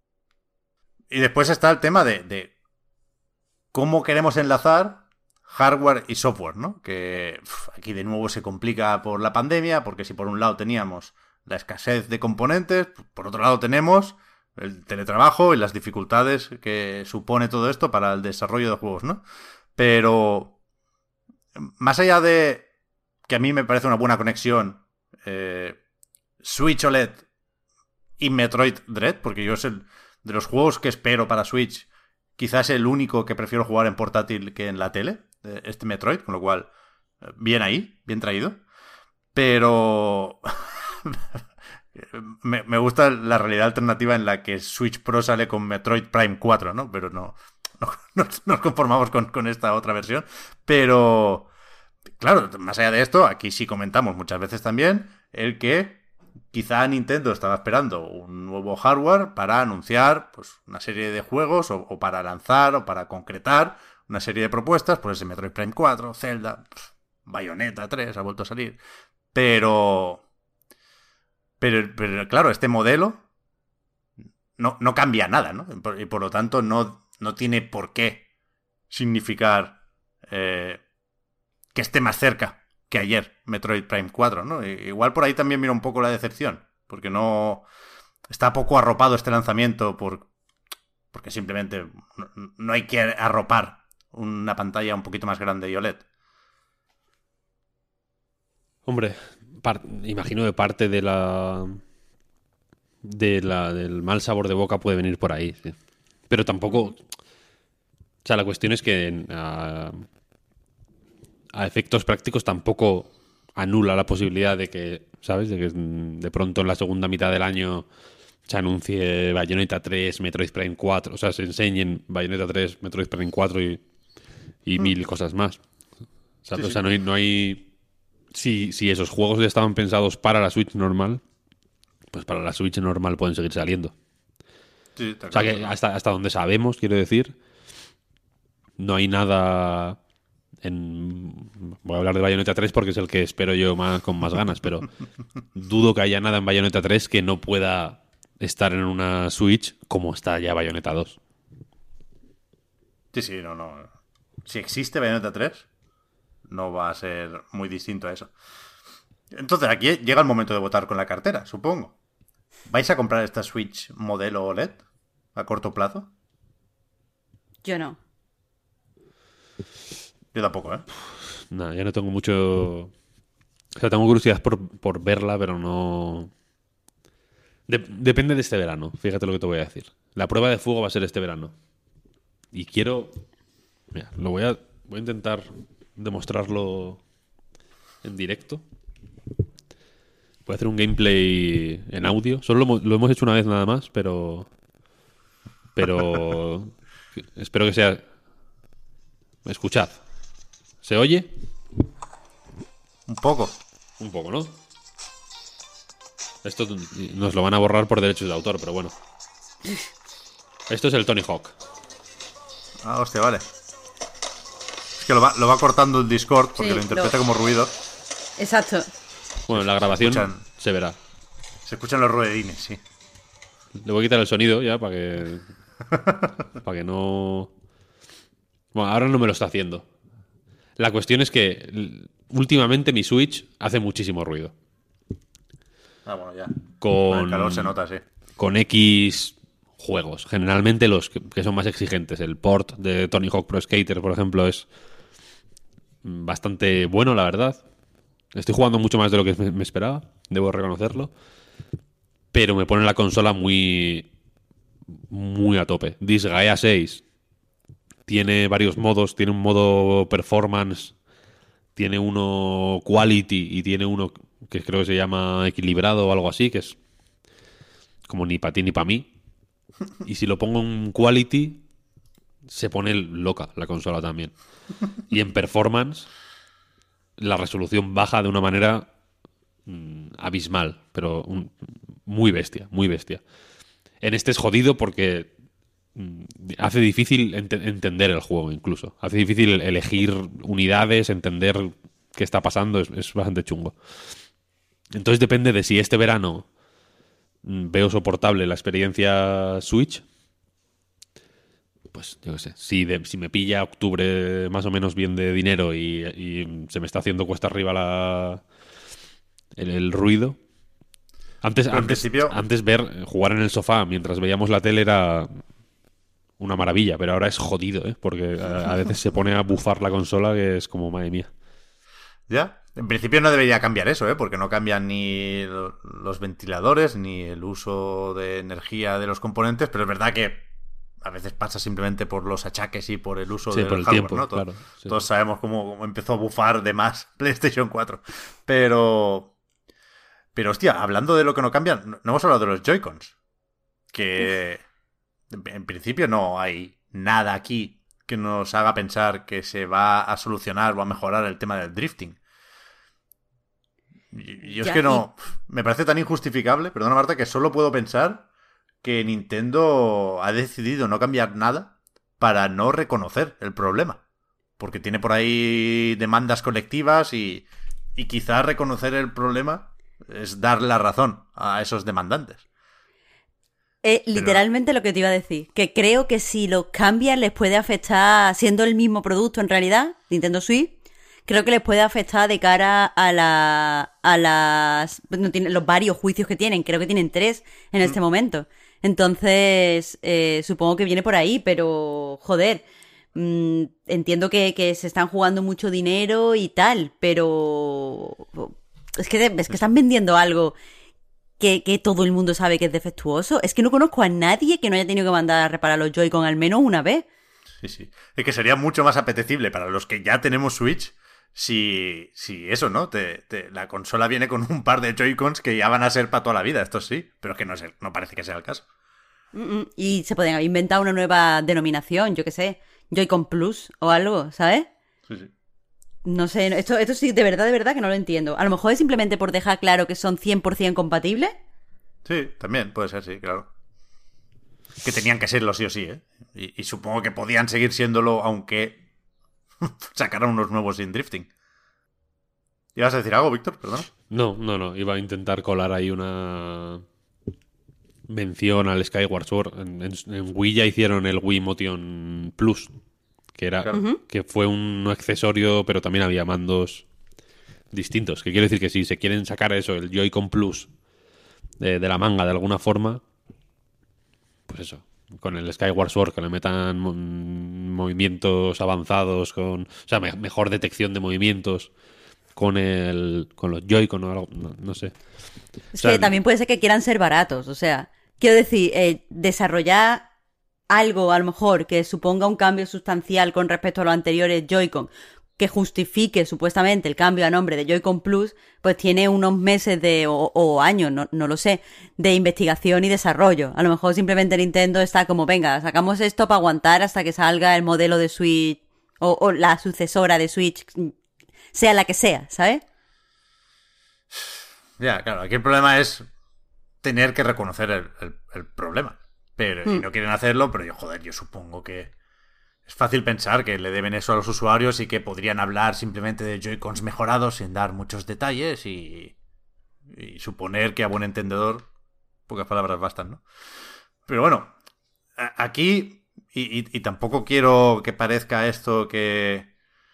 Y después está el tema de cómo queremos enlazar hardware y software, ¿no? Que aquí de nuevo se complica por la pandemia, porque si por un lado teníamos la escasez de componentes, por otro lado tenemos el teletrabajo y las dificultades que supone todo esto para el desarrollo de juegos, ¿no? Pero más allá de que a mí me parece una buena conexión Switch OLED y Metroid Dread, porque yo es de los juegos que espero para Switch, quizás el único que prefiero jugar en portátil que en la tele, este Metroid, con lo cual, bien ahí, bien traído. Pero me gusta la realidad alternativa en la que Switch Pro sale con Metroid Prime 4, ¿no? Pero no nos conformamos con esta otra versión. Pero, claro, más allá de esto, aquí sí comentamos muchas veces también el que quizá Nintendo estaba esperando un nuevo hardware para anunciar pues una serie de juegos o para lanzar o para concretar una serie de propuestas, pues ese Metroid Prime 4, Zelda, Bayonetta 3 ha vuelto a salir. Pero claro, este modelo no cambia nada, ¿no? Y por lo tanto no tiene por qué significar que esté más cerca que ayer Metroid Prime 4, ¿no? Igual por ahí también mira un poco la decepción, porque no está poco arropado este lanzamiento porque simplemente no hay que arropar una pantalla un poquito más grande y OLED. Hombre, imagino que parte del mal sabor de boca puede venir por ahí, sí. Pero tampoco... O sea, la cuestión es que a efectos prácticos tampoco anula la posibilidad de que, ¿sabes? De que de pronto en la segunda mitad del año se anuncie Bayonetta 3, Metroid Prime 4, o sea, se enseñen Bayonetta 3, Metroid Prime 4 y mil cosas más. ¿Sabes? Sí, O sea, no hay... Si esos juegos ya estaban pensados para la Switch normal, pues para la Switch normal pueden seguir saliendo. Sí, O sea, que hasta donde sabemos, quiero decir, no hay nada... Voy a hablar de Bayonetta 3 porque es el que espero yo con más ganas, pero dudo que haya nada en Bayonetta 3 que no pueda estar en una Switch como está ya Bayonetta 2. Sí, no. Si existe Bayonetta 3, no va a ser muy distinto a eso. Entonces, aquí llega el momento de votar con la cartera, supongo. ¿Vais a comprar esta Switch modelo OLED a corto plazo? Yo no. Yo tampoco, ¿eh? Nada, ya no tengo mucho... O sea, tengo curiosidad por verla, pero no... Depende de este verano, fíjate lo que te voy a decir. La prueba de fuego va a ser este verano. Y quiero... Mira, voy a intentar demostrarlo en directo. Voy a hacer un gameplay en audio. Solo lo hemos hecho una vez nada más, pero espero que sea... Escuchad. ¿Se oye? Un poco. Un poco, ¿no? Esto nos lo van a borrar por derechos de autor, pero bueno. Esto es el Tony Hawk. Ah, hostia, vale. Es que lo va cortando el Discord porque Sí, lo interpreta como ruido. Exacto. Bueno, en la grabación escuchan. se verá. Se escuchan los ruedines, sí. Le voy a quitar el sonido ya para que... para que no... Bueno, ahora no me lo está haciendo. La cuestión es que últimamente mi Switch hace muchísimo ruido. Ah, bueno, ya. Con el calor se nota, sí. Con X juegos. Generalmente los que son más exigentes. El port de Tony Hawk Pro Skater, por ejemplo, es bastante bueno, la verdad. Estoy jugando mucho más de lo que me esperaba, debo reconocerlo. Pero me pone la consola muy a tope. Disgaea 6 tiene varios modos. Tiene un modo performance, tiene uno quality y tiene uno que creo que se llama equilibrado o algo así, que es como ni para ti ni para mí. Y si lo pongo en quality, se pone loca la consola también. Y en performance, la resolución baja de una manera abismal, pero muy bestia, muy bestia. En este es jodido porque hace difícil entender el juego incluso. Hace difícil elegir unidades, entender qué está pasando, es bastante chungo. Entonces depende de si este verano veo soportable la experiencia Switch. Pues yo qué sé, si me pilla octubre más o menos bien de dinero y se me está haciendo cuesta arriba el ruido. Antes jugar en el sofá mientras veíamos la tele era una maravilla, pero ahora es jodido, porque a veces se pone a bufar la consola que es como, madre mía. Ya, en principio no debería cambiar eso, porque no cambian ni los ventiladores ni el uso de energía de los componentes, pero es verdad que a veces pasa simplemente por los achaques y por el uso del por el hardware, tiempo, ¿no? claro. Sí. Todos sabemos cómo empezó a bufar de más PlayStation 4. Pero hostia, hablando de lo que no cambian, no hemos hablado de los Joy-Cons. Que en principio no hay nada aquí que nos haga pensar que se va a solucionar o a mejorar el tema del drifting. Yo es que no... Me parece tan injustificable, perdona Marta, que solo puedo pensar que Nintendo ha decidido no cambiar nada para no reconocer el problema. Porque tiene por ahí demandas colectivas y quizás reconocer el problema es dar la razón a esos demandantes. Literalmente lo que te iba a decir, que creo que si los cambian les puede afectar, siendo el mismo producto en realidad, Nintendo Switch, creo que les puede afectar de cara a los varios juicios que tienen. Creo que tienen 3 en este momento. Entonces, supongo que viene por ahí, pero joder, entiendo que se están jugando mucho dinero y tal, pero es que están vendiendo algo que todo el mundo sabe que es defectuoso. Es que no conozco a nadie que no haya tenido que mandar a reparar los Joy-Con al menos una vez. Sí. Es que sería mucho más apetecible para los que ya tenemos Switch si eso, ¿no? La consola viene con un par de Joy-Cons que ya van a ser para toda la vida, esto sí, pero es que no parece que sea el caso. Y se pueden haber inventado una nueva denominación, yo qué sé, Joy-Con Plus o algo, ¿sabes? Sí. No sé, esto sí, de verdad que no lo entiendo. A lo mejor es simplemente por dejar claro que son 100% compatibles. Sí, también puede ser, sí, claro. Que tenían que serlo sí o sí, ¿eh? Y supongo que podían seguir siéndolo aunque sacaran unos nuevos sin drifting. ¿Ibas a decir algo, Víctor? Perdón. No. Iba a intentar colar ahí una mención al Skyward Sword. En Wii ya hicieron el Wii Motion Plus, que era que fue un accesorio, pero también había mandos distintos. Que quiero decir que si se quieren sacar eso, el Joy-Con Plus de la manga de alguna forma, pues eso, con el Skyward Sword, que le metan movimientos avanzados, o sea, mejor detección de movimientos con los Joy-Con o algo, no sé. Es que también puede ser que quieran ser baratos, o sea, quiero decir, desarrollar algo a lo mejor que suponga un cambio sustancial con respecto a los anteriores Joy-Con, que justifique supuestamente el cambio a nombre de Joy-Con Plus, pues tiene unos meses o años, no lo sé, de investigación y desarrollo. A lo mejor simplemente Nintendo está como, venga, sacamos esto para aguantar hasta que salga el modelo de Switch O la sucesora de Switch, sea la que sea, ¿sabes? Ya, claro, aquí el problema es tener que reconocer el problema. Pero y no quieren hacerlo, pero yo supongo que es fácil pensar que le deben eso a los usuarios y que podrían hablar simplemente de Joy-Cons mejorados sin dar muchos detalles y suponer que a buen entendedor pocas palabras bastan, ¿no? Pero bueno, aquí, y tampoco quiero que parezca esto que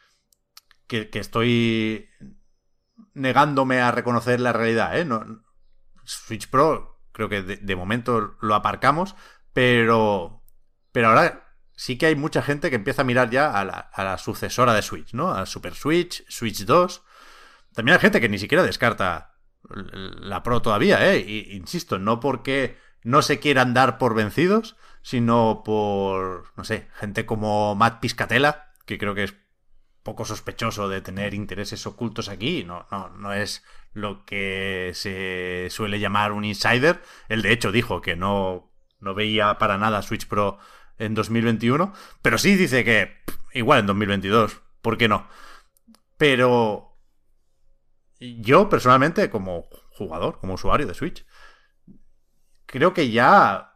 estoy negándome a reconocer la realidad, ¿eh? No, Switch Pro creo que de momento lo aparcamos, pero ahora sí que hay mucha gente que empieza a mirar ya a la sucesora de Switch, ¿no? A Super Switch, Switch 2. También hay gente que ni siquiera descarta la Pro todavía, ¿eh? Y, insisto, no porque no se quieran dar por vencidos, sino por, no sé, gente como Matt Piscatella, que creo que es poco sospechoso de tener intereses ocultos aquí. No es lo que se suele llamar un insider. Él, de hecho, dijo que no veía para nada Switch Pro en 2021, pero sí dice que igual en 2022, ¿por qué no? Pero yo, personalmente, como jugador, como usuario de Switch, creo que ya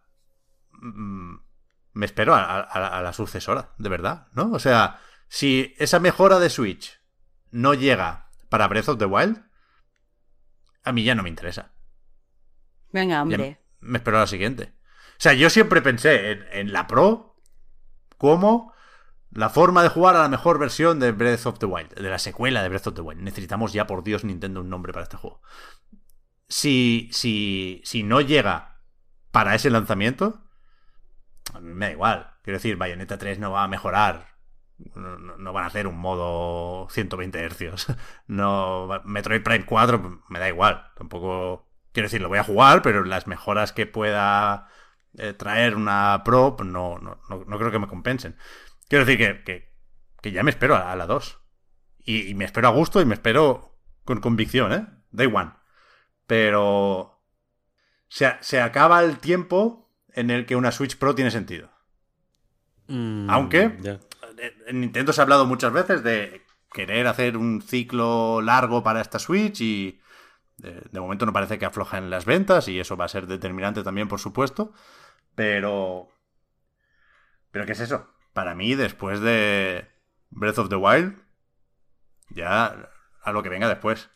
me espero a la sucesora, de verdad, ¿no? O sea, si esa mejora de Switch no llega para Breath of the Wild, a mí ya no me interesa. Venga, hombre. Ya me espero a la siguiente. O sea, yo siempre pensé en la Pro como la forma de jugar a la mejor versión de Breath of the Wild, de la secuela de Breath of the Wild. Necesitamos ya, por Dios, Nintendo, un nombre para este juego. Si no llega para ese lanzamiento, a mí me da igual. Quiero decir, Bayonetta 3 no va a mejorar. No van a hacer un modo 120 Hz. No, Metroid Prime 4 me da igual. Tampoco, quiero decir, lo voy a jugar, pero las mejoras que pueda traer una Pro no creo que me compensen. Quiero decir que ya me espero a la 2. Y me espero a gusto y me espero con convicción, ¿eh? Day one. Pero se acaba el tiempo en el que una Switch Pro tiene sentido. Aunque en Nintendo se ha hablado muchas veces de querer hacer un ciclo largo para esta Switch y de momento no parece que aflojen las ventas y eso va a ser determinante también, por supuesto. Pero ¿qué es eso? Para mí, después de Breath of the Wild, ya a lo que venga después.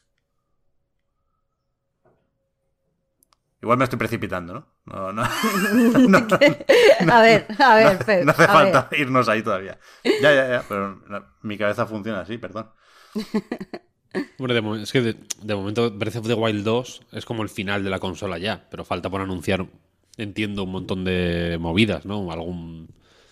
Igual me estoy precipitando, ¿no? No. A ver, Pep, no hace falta irnos ahí todavía. Ya, pero mi cabeza funciona así, perdón. Bueno, es que de momento Breath of the Wild 2 es como el final de la consola ya, pero falta por anunciar, entiendo, un montón de movidas, ¿no? Algún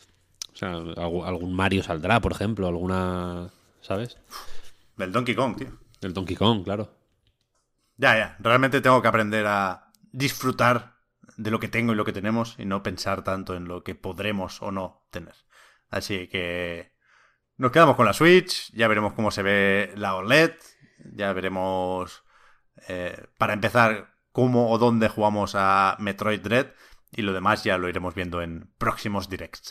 Mario saldrá, por ejemplo, alguna, ¿sabes? Del Donkey Kong, tío. Del Donkey Kong, claro. Ya, realmente tengo que aprender a disfrutar de lo que tengo y lo que tenemos y no pensar tanto en lo que podremos o no tener. Así que nos quedamos con la Switch, ya veremos cómo se ve la OLED, ya veremos, para empezar, cómo o dónde jugamos a Metroid Dread y lo demás ya lo iremos viendo en próximos directs.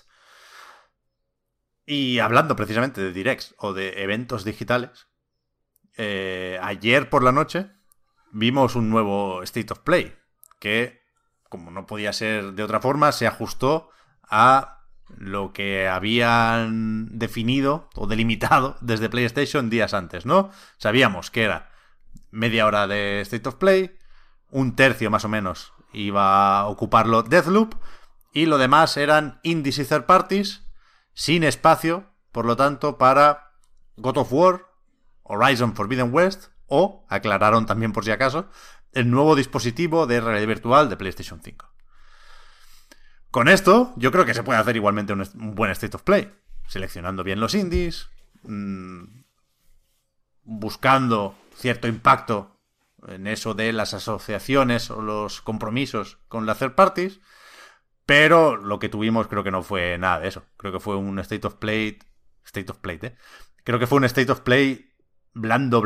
Y hablando precisamente de directs o de eventos digitales, ayer por la noche vimos un nuevo State of Play que, como no podía ser de otra forma, se ajustó a lo que habían definido o delimitado desde PlayStation días antes, ¿no? Sabíamos que era media hora de State of Play, un tercio más o menos iba a ocuparlo Deathloop y lo demás eran indies y third parties sin espacio, por lo tanto, para God of War, Horizon Forbidden West o, aclararon también por si acaso, el nuevo dispositivo de realidad virtual de PlayStation 5. Con esto, yo creo que se puede hacer igualmente un buen State of Play, seleccionando bien los indies, buscando cierto impacto en eso de las asociaciones o los compromisos con las third parties, pero lo que tuvimos creo que no fue nada de eso. Creo que fue un State of Play, Creo que fue un State of Play blando.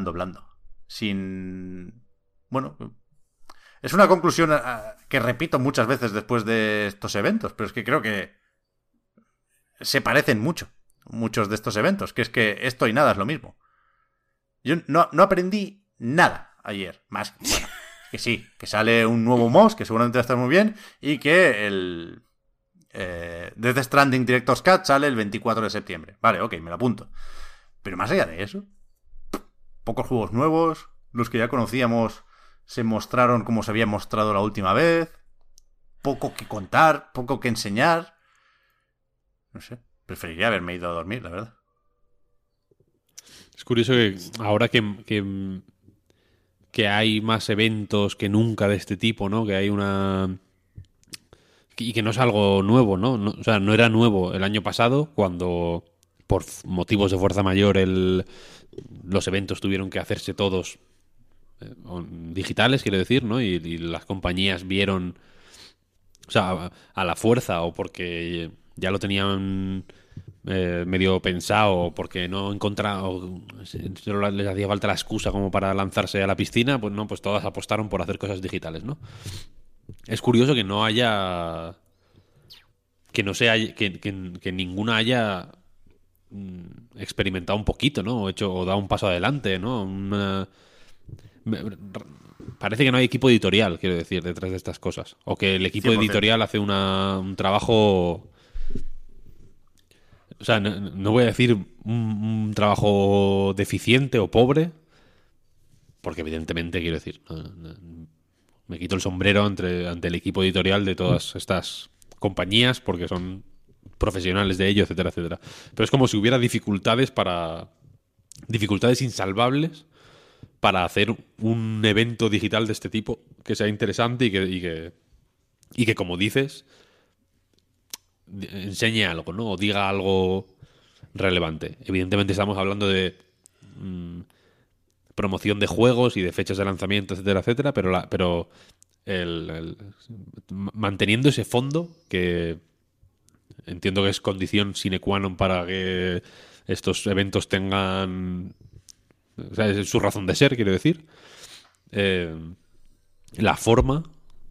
Sin... Bueno, es una conclusión que repito muchas veces después de estos eventos, pero es que creo que se parecen mucho muchos de estos eventos, que es que esto y nada es lo mismo. Yo no aprendí nada ayer, más, bueno, que sí, que sale un nuevo MOS, que seguramente va a estar muy bien, y que el Death Stranding Director's Cut sale el 24 de septiembre. Vale, ok, me lo apunto. Pero más allá de eso, pocos juegos nuevos, los que ya conocíamos se mostraron como se habían mostrado la última vez, poco que contar, poco que enseñar. No sé, preferiría haberme ido a dormir, la verdad. Es curioso que ahora que hay más eventos que nunca de este tipo, ¿no? Que hay una... Y que no es algo nuevo, ¿no? O sea, no era nuevo el año pasado cuando, por motivos de fuerza mayor, los eventos tuvieron que hacerse todos digitales, quiero decir, ¿no? Y las compañías vieron, o sea, a la fuerza o porque ya lo tenían medio pensado o porque no encontraron, solo les hacía falta la excusa como para lanzarse a la piscina, pues no, pues todas apostaron por hacer cosas digitales, ¿no? Es curioso que no haya... Que no sea... Que ninguna haya experimentado un poquito, ¿no? O dado un paso adelante, ¿no? Parece que no hay equipo editorial, quiero decir, detrás de estas cosas. O que el equipo 100%. editorial hace un trabajo... O sea, no voy a decir un trabajo deficiente o pobre, porque evidentemente, quiero decir... me quito el sombrero ante el equipo editorial de todas estas compañías porque son profesionales de ello, etcétera, etcétera. Pero es como si hubiera dificultades insalvables para hacer un evento digital de este tipo que sea interesante y que como dices, enseñe algo, ¿no? O diga algo relevante. Evidentemente estamos hablando de... promoción de juegos y de fechas de lanzamiento, etcétera, etcétera, pero manteniendo ese fondo que entiendo que es condición sine qua non para que estos eventos tengan, o sea, es su razón de ser, quiero decir. La forma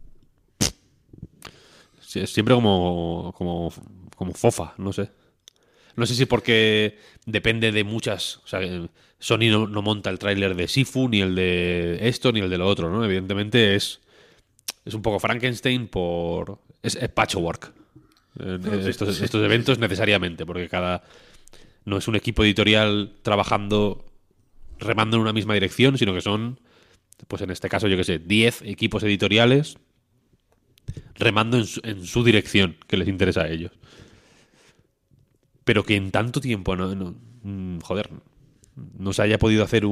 es siempre como fofa, no sé. No sé si porque depende de muchas... O sea, Sony no monta el tráiler de Sifu, ni el de esto, ni el de lo otro, ¿no? Evidentemente es un poco Frankenstein es patchwork. Estos eventos necesariamente, porque no es un equipo editorial trabajando, remando en una misma dirección, sino que son, pues en este caso, yo qué sé, 10 equipos editoriales remando en su dirección, que les interesa a ellos. Pero que en tanto tiempo no se haya podido hacer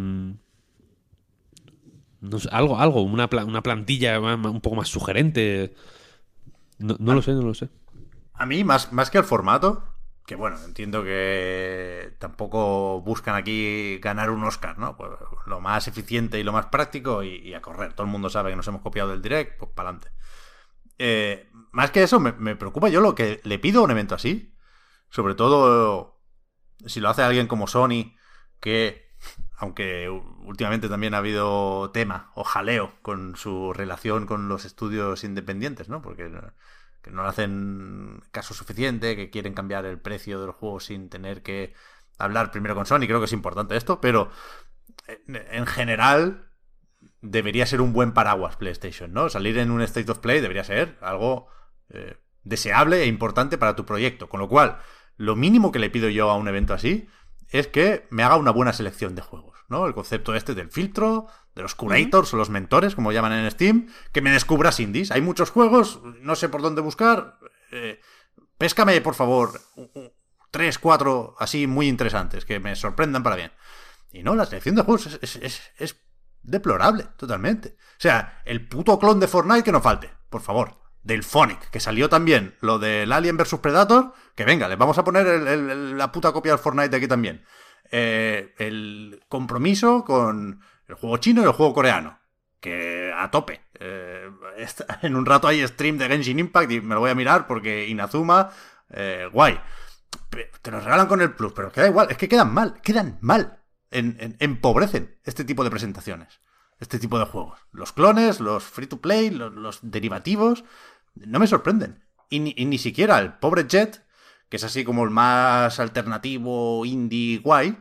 una plantilla un poco más sugerente. No lo sé. A mí, más que el formato, que bueno, entiendo que tampoco buscan aquí ganar un Oscar, ¿no? Pues lo más eficiente y lo más práctico y a correr. Todo el mundo sabe que nos hemos copiado del Direct, pues para adelante. Más que eso, me preocupa yo lo que le pido a un evento así. Sobre todo si lo hace alguien como Sony, que, aunque últimamente también ha habido tema o jaleo con su relación con los estudios independientes, ¿no? Porque que no le hacen caso suficiente, que quieren cambiar el precio del juego sin tener que hablar primero con Sony. Creo que es importante esto, pero en general debería ser un buen paraguas PlayStation, ¿no? Salir en un State of Play debería ser algo deseable e importante para tu proyecto, con lo cual lo mínimo que le pido yo a un evento así es que me haga una buena selección de juegos, ¿no? El concepto del filtro, de los curators o los mentores, como llaman en Steam, que me descubras indies. Hay muchos juegos, no sé por dónde buscar. Péscame, por favor, 3, 4 así muy interesantes, que me sorprendan para bien. Y no, la selección de juegos es deplorable, totalmente. O sea, el puto clon de Fortnite que no falte, por favor. Del Phonic, que salió también lo del Alien vs Predator, que venga, les vamos a poner la puta copia del Fortnite de aquí también. El compromiso con el juego chino y el juego coreano, que a tope. En un rato hay stream de Genshin Impact y me lo voy a mirar porque Inazuma, guay. Te lo regalan con el Plus, pero queda igual, es que quedan mal. Empobrecen este tipo de presentaciones. Este tipo de juegos. Los clones, los free to play, los derivativos, no me sorprenden. Y ni siquiera el pobre Jet, que es así como el más alternativo, indie, guay,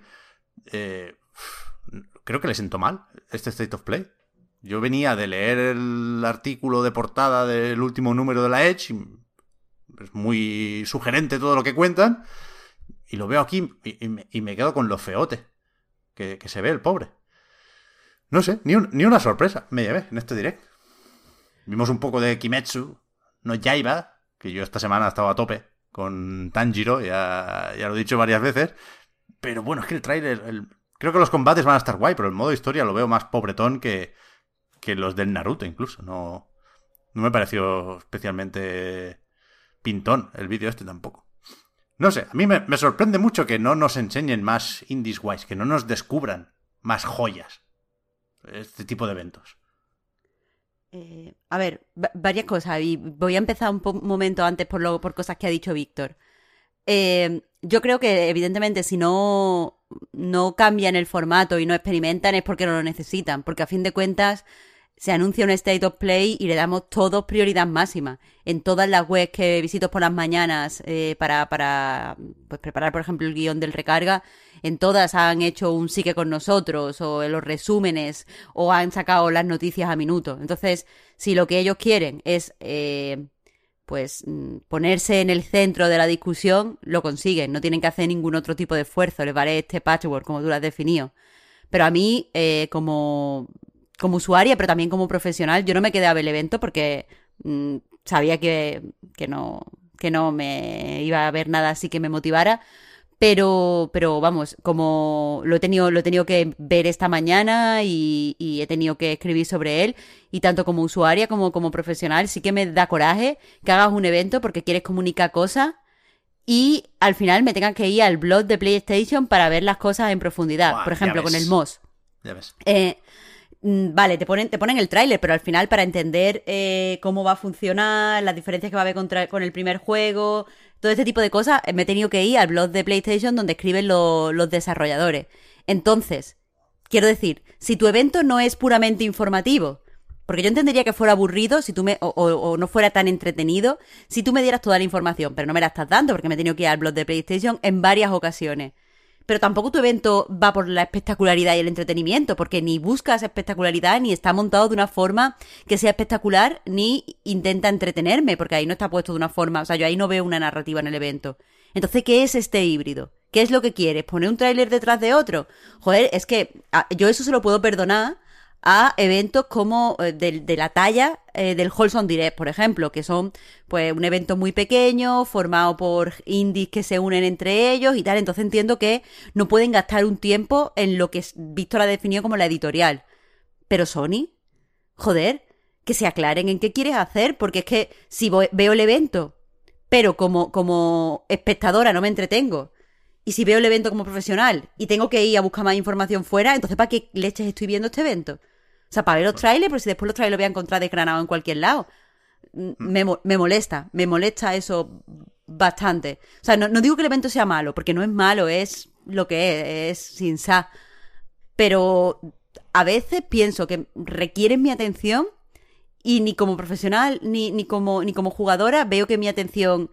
creo que le siento mal este State of Play. Yo venía de leer el artículo de portada del último número de la Edge, y es muy sugerente todo lo que cuentan, y lo veo aquí y me quedo con lo feote que se ve el pobre. No sé, ni una sorpresa me llevé en este direct. Vimos un poco de Kimetsu no Yaiba, que yo esta semana he estado a tope con Tanjiro, ya lo he dicho varias veces, pero bueno, es que el tráiler, creo que los combates van a estar guay, pero el modo historia lo veo más pobretón que los del Naruto incluso. No me pareció especialmente pintón el vídeo este tampoco. No sé, a mí me sorprende mucho que no nos enseñen más indies guays, que no nos descubran más joyas este tipo de eventos. A ver, varias cosas. Y voy a empezar un momento antes por cosas que ha dicho Víctor. Yo creo que, evidentemente, si no cambian el formato y no experimentan es porque no lo necesitan. Porque, a fin de cuentas, se anuncia un State of Play y le damos todos prioridad máxima. En todas las webs que visito por las mañanas para pues, preparar, por ejemplo, el guión del recarga, en todas han hecho un sí que con nosotros, o en los resúmenes, o han sacado las noticias a minuto. Entonces, si lo que ellos quieren es pues ponerse en el centro de la discusión, lo consiguen. No tienen que hacer ningún otro tipo de esfuerzo. Les vale este patchwork, como tú lo has definido. Pero a mí, como usuaria, pero también como profesional, yo no me quedé a ver el evento porque sabía que no me iba a ver nada así que me motivara. Pero vamos, como lo he tenido que ver esta mañana y he tenido que escribir sobre él, y tanto como usuaria como profesional sí que me da coraje que hagas un evento porque quieres comunicar cosas y al final me tengan que ir al blog de PlayStation para ver las cosas en profundidad. Buah, por ejemplo, con el MOS. Ya ves. Vale, te ponen el tráiler, pero al final para entender cómo va a funcionar, las diferencias que va a haber con el primer juego, todo este tipo de cosas, me he tenido que ir al blog de PlayStation donde escriben los desarrolladores. Entonces, quiero decir, si tu evento no es puramente informativo, porque yo entendería que fuera aburrido si tú o no fuera tan entretenido si tú me dieras toda la información, pero no me la estás dando porque me he tenido que ir al blog de PlayStation en varias ocasiones. Pero tampoco tu evento va por la espectacularidad y el entretenimiento, porque ni buscas espectacularidad, ni está montado de una forma que sea espectacular, ni intenta entretenerme, porque ahí no está puesto de una forma, o sea, yo ahí no veo una narrativa en el evento. Entonces, ¿qué es este híbrido? ¿Qué es lo que quieres? ¿Poner un tráiler detrás de otro? Joder, es que yo eso se lo puedo perdonar a eventos como de la talla del Wholesome Direct, por ejemplo, que son pues un evento muy pequeño, formado por indies que se unen entre ellos y tal. Entonces entiendo que no pueden gastar un tiempo en lo que Víctor ha definido como la editorial. Pero Sony, joder, que se aclaren en qué quieres hacer, porque es que si veo el evento, pero como espectadora no me entretengo, y si veo el evento como profesional y tengo que ir a buscar más información fuera, entonces ¿para qué leches estoy viendo este evento? O sea, para ver los trailers, pero si después los trailers los voy a encontrar desgranados en cualquier lado. Me molesta eso bastante. O sea, no digo que el evento sea malo, porque no es malo, es lo que es sin sa. Pero a veces pienso que requieren mi atención y ni como profesional ni como jugadora veo que mi atención...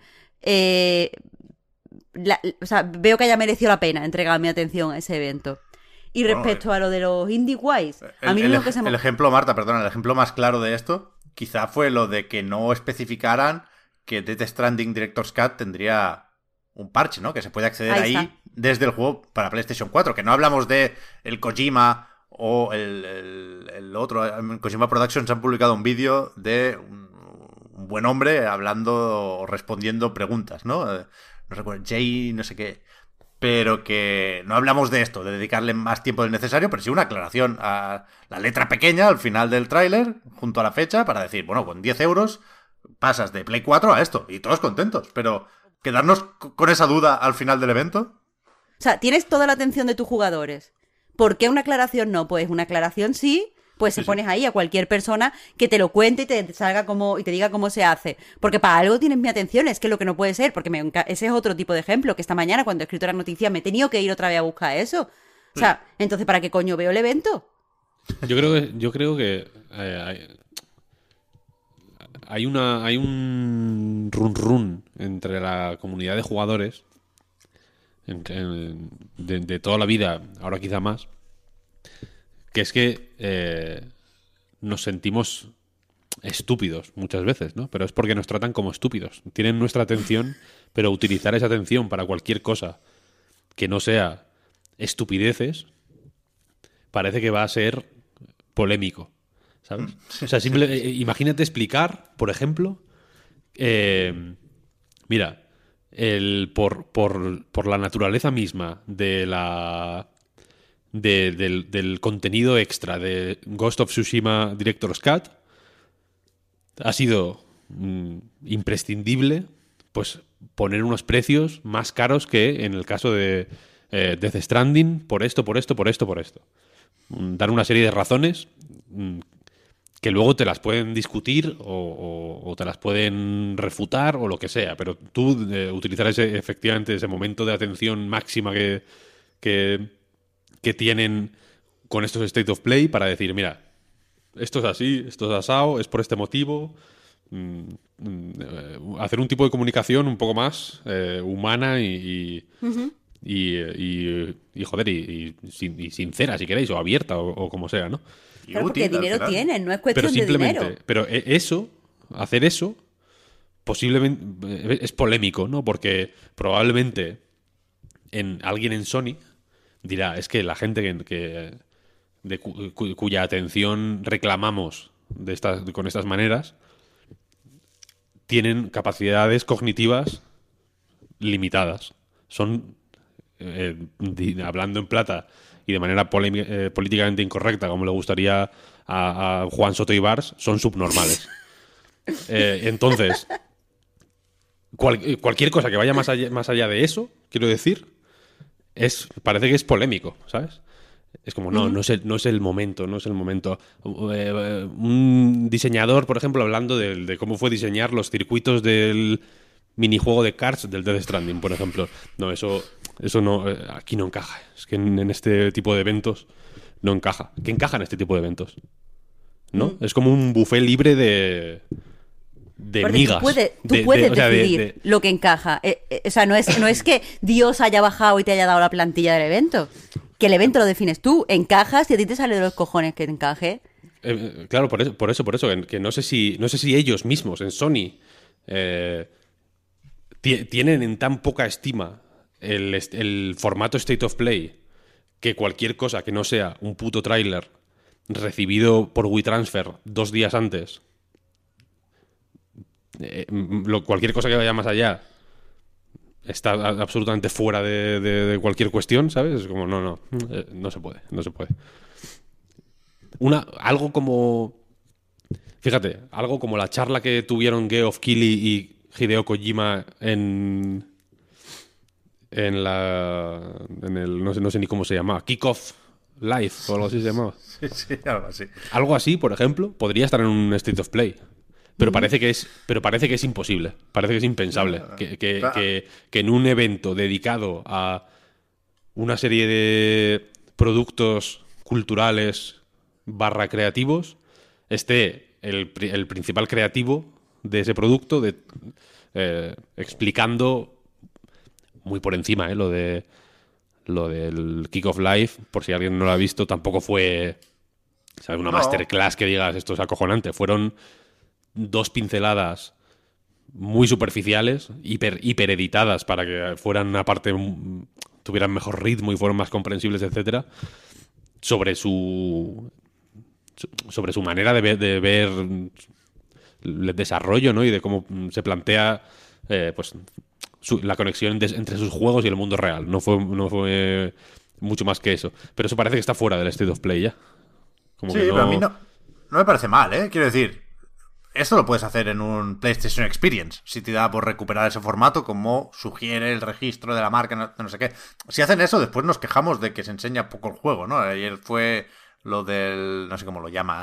o sea, veo que haya merecido la pena entregar mi atención a ese evento. Y respecto a lo de los indie guays, a mí lo que se me... El ejemplo, Marta, perdona, el ejemplo más claro de esto quizá fue lo de que no especificaran que Death Stranding Director's Cut tendría un parche, ¿no? Que se puede acceder ahí desde el juego para PlayStation 4, que no hablamos de el Kojima o el otro. En Kojima Productions han publicado un vídeo de un buen hombre hablando o respondiendo preguntas, ¿no? No recuerdo, Jay no sé qué. Pero que no hablamos de esto, de dedicarle más tiempo del necesario, pero sí una aclaración a la letra pequeña al final del tráiler, junto a la fecha, para decir, bueno, con 10 euros pasas de Play 4 a esto, y todos contentos, pero quedarnos con esa duda al final del evento. O sea, tienes toda la atención de tus jugadores. ¿Por qué una aclaración no? Pues una aclaración sí, pues se pones ahí a cualquier persona que te lo cuente y te salga y te diga cómo se hace. Porque para algo tienes mi atención, es que lo que no puede ser, porque ese es otro tipo de ejemplo, que esta mañana cuando he escrito la noticia me he tenido que ir otra vez a buscar eso. O sea, entonces ¿para qué coño veo el evento? Yo creo que hay un run entre la comunidad de jugadores de toda la vida, ahora quizá más, que es que nos sentimos estúpidos muchas veces, ¿no? Pero es porque nos tratan como estúpidos. Tienen nuestra atención, pero utilizar esa atención para cualquier cosa que no sea estupideces parece que va a ser polémico, ¿sabes? O sea, imagínate explicar, por ejemplo, mira, por la naturaleza misma de del contenido extra de Ghost of Tsushima Director's Cut, ha sido imprescindible pues poner unos precios más caros que en el caso de Death Stranding, por esto. Dar una serie de razones que luego te las pueden discutir o te las pueden refutar o lo que sea, pero tú utilizar efectivamente ese momento de atención máxima que tienen con estos State of Play para decir, mira, esto es así, esto es asado, es por este motivo. Hacer un tipo de comunicación un poco más humana y joder, y sincera, si queréis, o abierta, o como sea, ¿no? Claro, porque útil, dinero tienen, no es Pero cuestión de simplemente, dinero. pero hacer eso, posiblemente es polémico, ¿no? Porque probablemente alguien en Sony dirá, es que la gente cuya atención reclamamos con estas maneras tienen capacidades cognitivas limitadas. Son, hablando en plata y de manera políticamente incorrecta, como le gustaría a Juan Soto Ibars, son subnormales. Entonces, cualquier cosa que vaya más allá de eso, quiero decir, parece que es polémico, ¿sabes? Es como, no es el momento. Un diseñador, por ejemplo, hablando de cómo fue diseñar los circuitos del minijuego de Cars del Death Stranding, por ejemplo. No, eso no, aquí no encaja. Es que en este tipo de eventos no encaja. ¿Qué encaja en este tipo de eventos? ¿No? Es como un buffet libre de Porque migas. Tú puedes decidir lo que encaja. O sea, no es que Dios haya bajado y te haya dado la plantilla del evento. Que el evento lo defines tú. Encajas y a ti te sale de los cojones que encaje. Claro, por eso. Que no sé si ellos mismos en Sony tienen en tan poca estima el formato State of Play que cualquier cosa que no sea un puto tráiler recibido por WeTransfer 2 días antes, cualquier cosa que vaya más allá está absolutamente fuera de cualquier cuestión, ¿sabes? Es como, no se puede. Algo como... Fíjate, algo como la charla que tuvieron Geoff Keighley y Hideo Kojima en el... No sé ni cómo se llamaba. Kickoff Live o algo así se llamaba. Sí, algo así. Algo así, por ejemplo, podría estar en un State of Play. Pero parece que es imposible. Parece que es impensable. Que en un evento dedicado a una serie de productos culturales / creativos esté el principal creativo de ese producto explicando muy por encima lo del Kick Off Live, por si alguien no lo ha visto. Tampoco fue, ¿sabes?, una masterclass que digas esto es acojonante. Fueron 2 pinceladas muy superficiales, hiper editadas para que fueran aparte tuvieran mejor ritmo y fueran más comprensibles, etcétera, sobre su manera de ver el desarrollo, ¿no? Y de cómo se plantea pues la conexión entre sus juegos y el mundo real. No fue mucho más que eso. Pero eso parece que está fuera del State of Play ya. Como sí, que pero a mí no me parece mal, ¿eh? Quiero decir, esto lo puedes hacer en un PlayStation Experience, si te da por recuperar ese formato, como sugiere el registro de la marca, no sé qué. Si hacen eso, después nos quejamos de que se enseña poco el juego, ¿no? Ayer fue lo del, no sé cómo lo llama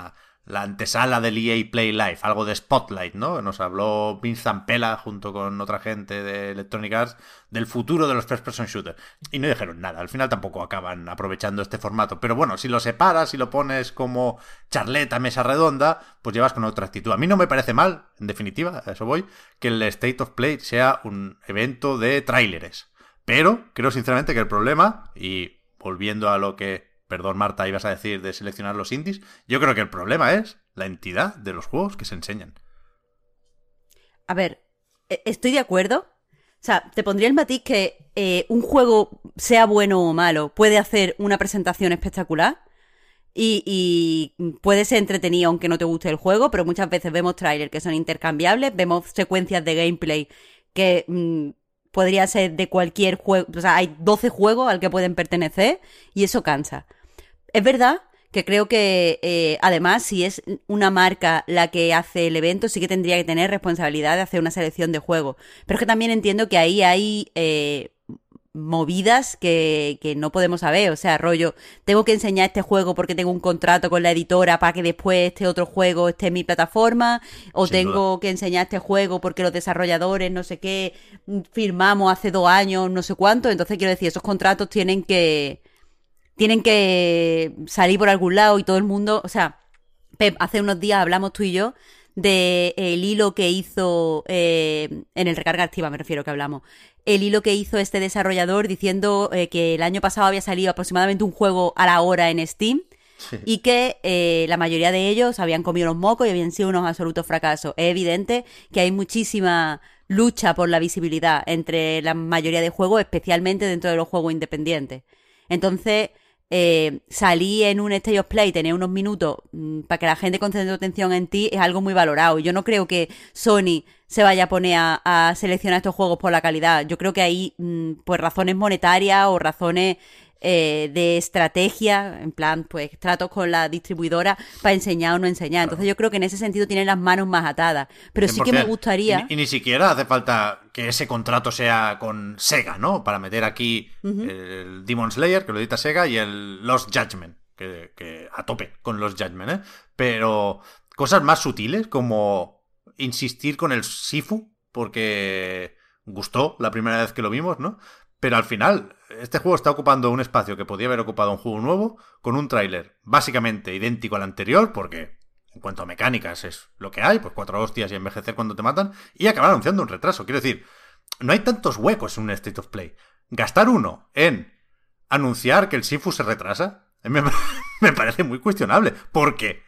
la antesala del EA Play Live, algo de Spotlight, ¿no? Nos habló Vince Zampella junto con otra gente de Electronic Arts del futuro de los first person shooters. Y no dijeron nada, al final tampoco acaban aprovechando este formato. Pero bueno, si lo separas y lo pones como charleta, mesa redonda, pues llevas con otra actitud. A mí no me parece mal, en definitiva, a eso voy, que el State of Play sea un evento de tráileres. Pero creo sinceramente que el problema, y volviendo a lo que, perdón Marta, ibas a decir de seleccionar los indies, yo creo que el problema es la entidad de los juegos que se enseñan. A ver, estoy de acuerdo. O sea, te pondría el matiz que un juego, sea bueno o malo, puede hacer una presentación espectacular y puede ser entretenido aunque no te guste el juego, pero muchas veces vemos trailers que son intercambiables, vemos secuencias de gameplay que podría ser de cualquier juego. O sea, hay 12 juegos al que pueden pertenecer y eso cansa. Es verdad que creo que, además, si es una marca la que hace el evento, sí que tendría que tener responsabilidad de hacer una selección de juegos. Pero es que también entiendo que ahí hay movidas que no podemos saber. O sea, rollo, tengo que enseñar este juego porque tengo un contrato con la editora para que después este otro juego esté en mi plataforma, o Sin tengo duda que enseñar este juego porque los desarrolladores no sé qué firmamos hace 2 años, no sé cuánto. Entonces, quiero decir, esos contratos tienen que salir por algún lado y todo el mundo. O sea, Pep, hace unos días hablamos tú y yo de el hilo que hizo en el Recarga Activa, me refiero que hablamos, el hilo que hizo este desarrollador diciendo que el año pasado había salido aproximadamente un juego a la hora en Steam. Sí. Y que la mayoría de ellos habían comido los mocos y habían sido unos absolutos fracasos. Es evidente que hay muchísima lucha por la visibilidad entre la mayoría de juegos, especialmente dentro de los juegos independientes. Entonces, salir en un State of Play, tener unos minutos para que la gente concentre su atención en ti es algo muy valorado. Yo no creo que Sony se vaya a poner a seleccionar estos juegos por la calidad. Yo creo que hay pues razones monetarias o razones de estrategia, en plan, pues tratos con la distribuidora para enseñar o no enseñar. Entonces yo creo que en ese sentido tienen las manos más atadas. Pero 100%. Sí que me gustaría... Y ni siquiera hace falta que ese contrato sea con Sega, ¿no? Para meter aquí el Demon Slayer, que lo edita Sega, y el Lost Judgment, que a tope con Lost Judgment, ¿eh? Pero cosas más sutiles, como insistir con el Sifu, porque gustó la primera vez que lo vimos, ¿no? Pero al final, este juego está ocupando un espacio que podía haber ocupado un juego nuevo, con un tráiler básicamente idéntico al anterior, porque en cuanto a mecánicas es lo que hay, pues 4 hostias y envejecer cuando te matan, y acabar anunciando un retraso. Quiero decir, no hay tantos huecos en un State of Play. Gastar uno en anunciar que el Sifu se retrasa me parece muy cuestionable, porque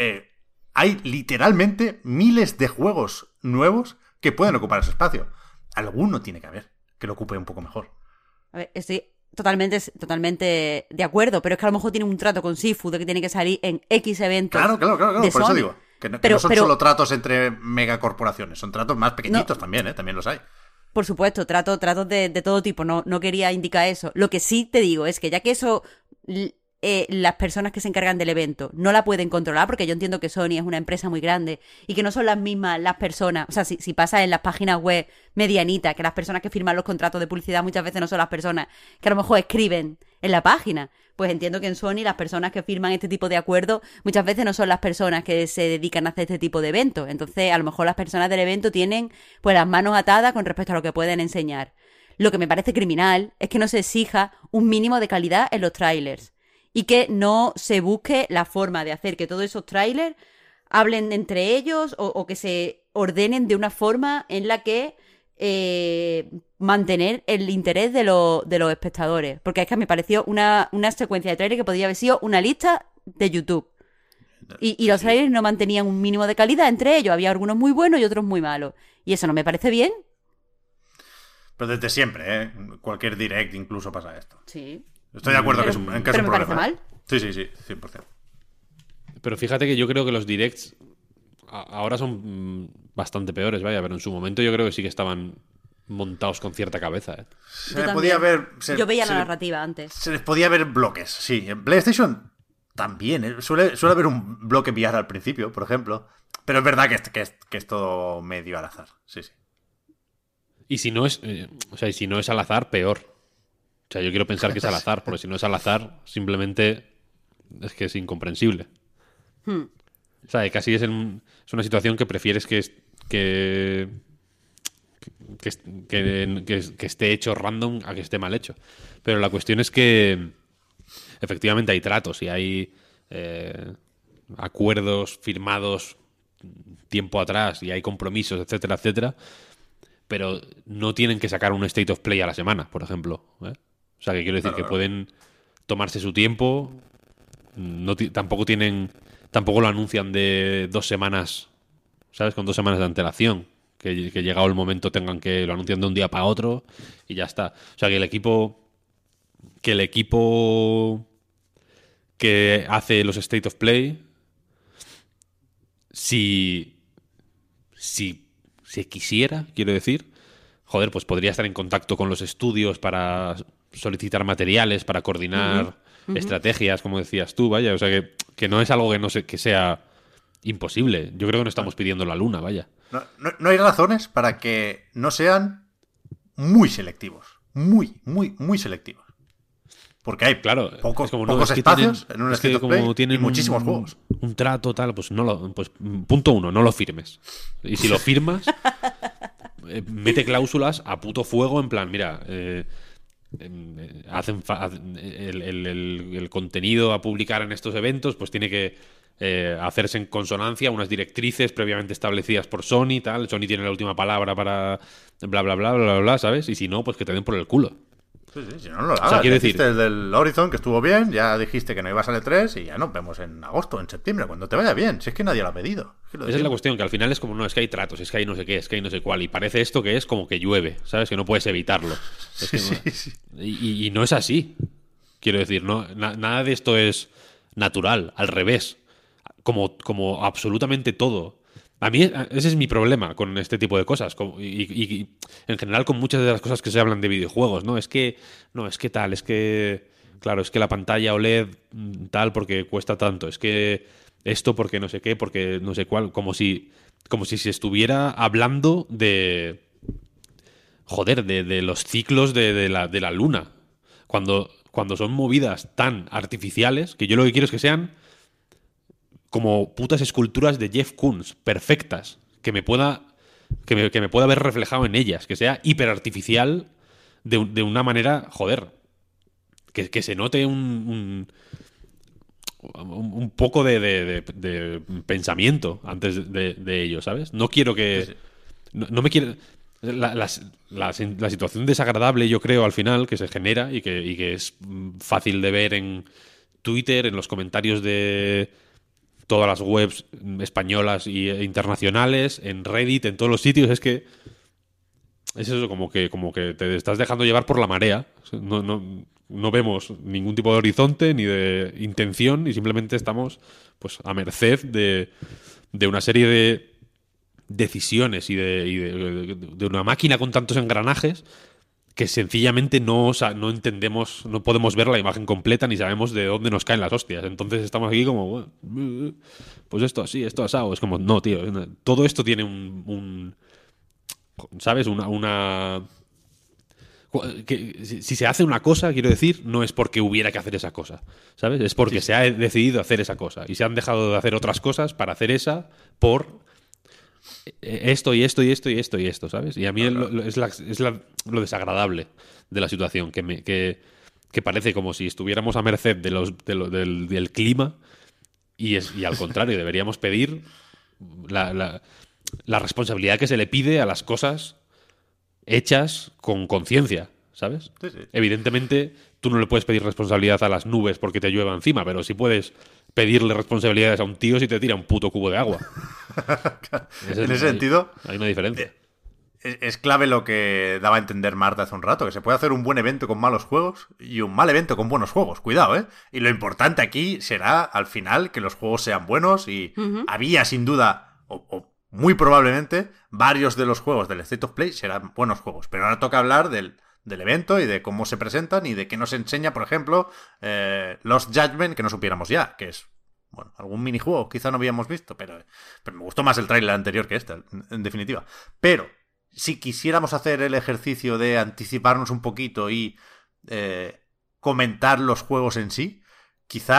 hay literalmente miles de juegos nuevos que pueden ocupar ese espacio. Alguno tiene que haber que lo ocupe un poco mejor. A ver, estoy totalmente de acuerdo, pero es que a lo mejor tiene un trato con Sifu de que tiene que salir en X eventos. Claro, por Sony. Eso digo. Que no son solo tratos entre megacorporaciones, son tratos más pequeñitos también, también los hay. Por supuesto, tratos de todo tipo, no quería indicar eso. Lo que sí te digo es que ya que eso... las personas que se encargan del evento no la pueden controlar, porque yo entiendo que Sony es una empresa muy grande y que no son las mismas las personas, o sea, si pasa en las páginas web medianitas, que las personas que firman los contratos de publicidad muchas veces no son las personas que a lo mejor escriben en la página, pues entiendo que en Sony las personas que firman este tipo de acuerdos muchas veces no son las personas que se dedican a hacer este tipo de eventos. Entonces a lo mejor las personas del evento tienen pues las manos atadas con respecto a lo que pueden enseñar. Lo que me parece criminal es que no se exija un mínimo de calidad en los trailers y que no se busque la forma de hacer que todos esos trailers hablen entre ellos o que se ordenen de una forma en la que mantener el interés de los espectadores. Porque es que me pareció una secuencia de trailers que podría haber sido una lista de YouTube. Y los trailers no mantenían un mínimo de calidad entre ellos. Había algunos muy buenos y otros muy malos. Y eso no me parece bien. Pero desde siempre, ¿eh? Cualquier direct incluso pasa esto. Sí. Estoy de acuerdo que es un pero me problema. Parece mal. Sí, 100%. Pero fíjate que yo creo que los directs ahora son bastante peores, vaya, pero en su momento yo creo que sí que estaban montados con cierta cabeza. Yo veía la narrativa antes. Se les podía ver bloques, sí. En PlayStation también. Suele haber un bloque VR al principio, por ejemplo. Pero es verdad que es todo medio al azar. Sí. Y si no es, y si no es al azar, peor. O sea, yo quiero pensar que es al azar, porque si no es al azar, simplemente es que es incomprensible. O sea, casi es una situación que prefieres que esté hecho random a que esté mal hecho. Pero la cuestión es que efectivamente hay tratos y hay acuerdos firmados tiempo atrás y hay compromisos, etcétera, etcétera, pero no tienen que sacar un State of Play a la semana, por ejemplo, ¿eh? O sea, que quiero decir que pueden tomarse su tiempo, tampoco lo anuncian de 2 semanas, ¿sabes? Con 2 semanas de antelación, que llegado el momento tengan que lo anuncian de un día para otro y ya está. O sea, que el equipo que hace los State of Play, si se quisiera, quiero decir, joder, pues podría estar en contacto con los estudios para solicitar materiales, para coordinar estrategias, como decías tú, vaya. O sea, que no es algo que no sé, que sea imposible. Yo creo que no estamos pidiendo la luna, vaya. No hay razones para que no sean muy selectivos. Muy, muy, muy selectivos. Porque hay pocos espacios en un State of Play y muchísimos juegos. Un trato tal, pues punto 1, no lo firmes. Y si lo firmas, mete cláusulas a puto fuego en plan, mira, el contenido a publicar en estos eventos pues tiene que hacerse en consonancia a unas directrices previamente establecidas por Sony, tal. Sony tiene la última palabra para bla, bla, bla, bla, bla, bla, ¿sabes? Y si no, pues que te den por el culo. Sí, si no lo hagas. O sea, quiero decir, dijiste el del Horizon, que estuvo bien, ya dijiste que no ibas al E3 y ya nos vemos en agosto, en septiembre, cuando te vaya bien. Si es que nadie lo ha pedido. Esa es la cuestión, que al final es como, no, es que hay tratos, es que hay no sé qué, es que hay no sé cuál, y parece esto que es como que llueve, ¿sabes? Que no puedes evitarlo. Sí. Y no es así. Quiero decir, nada de esto es natural, al revés. Como absolutamente todo. A mí ese es mi problema con este tipo de cosas y en general con muchas de las cosas que se hablan de videojuegos, ¿no? Es que tal, es que claro, es que la pantalla OLED tal porque cuesta tanto, es que esto porque no sé qué, porque no sé cuál, como si se estuviera hablando de los ciclos de la luna, cuando son movidas tan artificiales que yo lo que quiero es que sean como putas esculturas de Jeff Koons, perfectas, que me pueda ver reflejado en ellas, que sea hiperartificial de una manera, joder, que se note un poco de pensamiento antes de ello, ¿sabes? No quiero que... Sí. No me quiero... La situación desagradable, yo creo, al final, que se genera y que es fácil de ver en Twitter, en los comentarios de todas las webs españolas e internacionales, en Reddit, en todos los sitios, es eso, como que te estás dejando llevar por la marea. No vemos ningún tipo de horizonte ni de intención y simplemente estamos pues a merced de una serie de decisiones y de una máquina con tantos engranajes que sencillamente no entendemos, no podemos ver la imagen completa ni sabemos de dónde nos caen las hostias. Entonces estamos aquí como, bueno, pues esto así, esto asado. Es como, no, tío, todo esto tiene ¿sabes? Si se hace una cosa, quiero decir, no es porque hubiera que hacer esa cosa, ¿sabes? Es porque se ha decidido hacer esa cosa y se han dejado de hacer otras cosas para hacer esa por esto y esto y esto y esto y esto, ¿sabes? Y a mí es lo desagradable de la situación, que parece como si estuviéramos a merced del clima y al contrario, deberíamos pedir la responsabilidad que se le pide a las cosas hechas con conciencia, ¿sabes? Sí. Evidentemente, tú no le puedes pedir responsabilidad a las nubes porque te llueva encima, pero sí puedes pedirle responsabilidades a un tío si te tira un puto cubo de agua. En ese sentido, hay una diferencia. Es clave lo que daba a entender Marta hace un rato, que se puede hacer un buen evento con malos juegos y un mal evento con buenos juegos. Cuidado, ¿eh? Y lo importante aquí será, al final, que los juegos sean buenos y había, sin duda, o muy probablemente, varios de los juegos del State of Play serán buenos juegos. Pero ahora toca hablar del evento y de cómo se presentan y de qué nos enseña, por ejemplo, Lost Judgment, que no supiéramos ya, que es, bueno, algún minijuego quizá no habíamos visto, pero me gustó más el tráiler anterior que este, en definitiva. Pero si quisiéramos hacer el ejercicio de anticiparnos un poquito y comentar los juegos en sí, quizá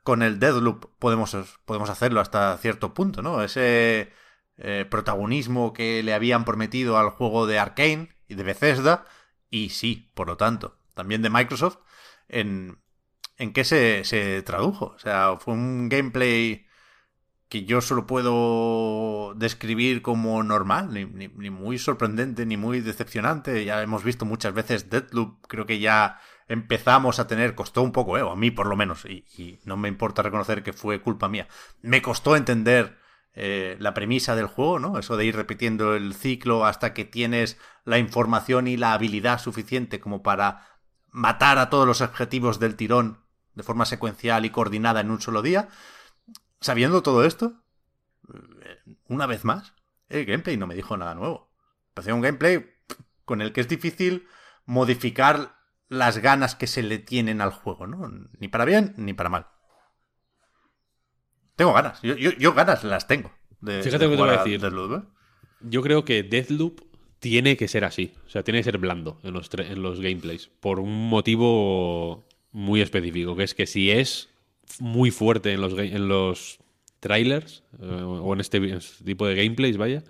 con el Deathloop podemos hacerlo hasta cierto punto, ¿no? Ese protagonismo que le habían prometido al juego de Arcane y de Bethesda, y sí, por lo tanto, también de Microsoft, ¿en qué se tradujo? O sea, fue un gameplay que yo solo puedo describir como normal, ni muy sorprendente, ni muy decepcionante. Ya hemos visto muchas veces Deathloop, creo que ya empezamos a tener, costó un poco, a mí por lo menos, y no me importa reconocer que fue culpa mía, me costó entender la premisa del juego, ¿no? Eso de ir repitiendo el ciclo hasta que tienes la información y la habilidad suficiente como para matar a todos los objetivos del tirón de forma secuencial y coordinada en un solo día. Sabiendo todo esto, una vez más, el gameplay no me dijo nada nuevo. Parecía un gameplay con el que es difícil modificar las ganas que se le tienen al juego, ¿no? Ni para bien ni para mal. Tengo ganas. Yo ganas las tengo. Fíjate lo que te voy a decir. Yo creo que Deathloop tiene que ser así. O sea, tiene que ser blando en los gameplays. Por un motivo muy específico, que es que si es muy fuerte en los trailers o en este tipo de gameplays, vaya,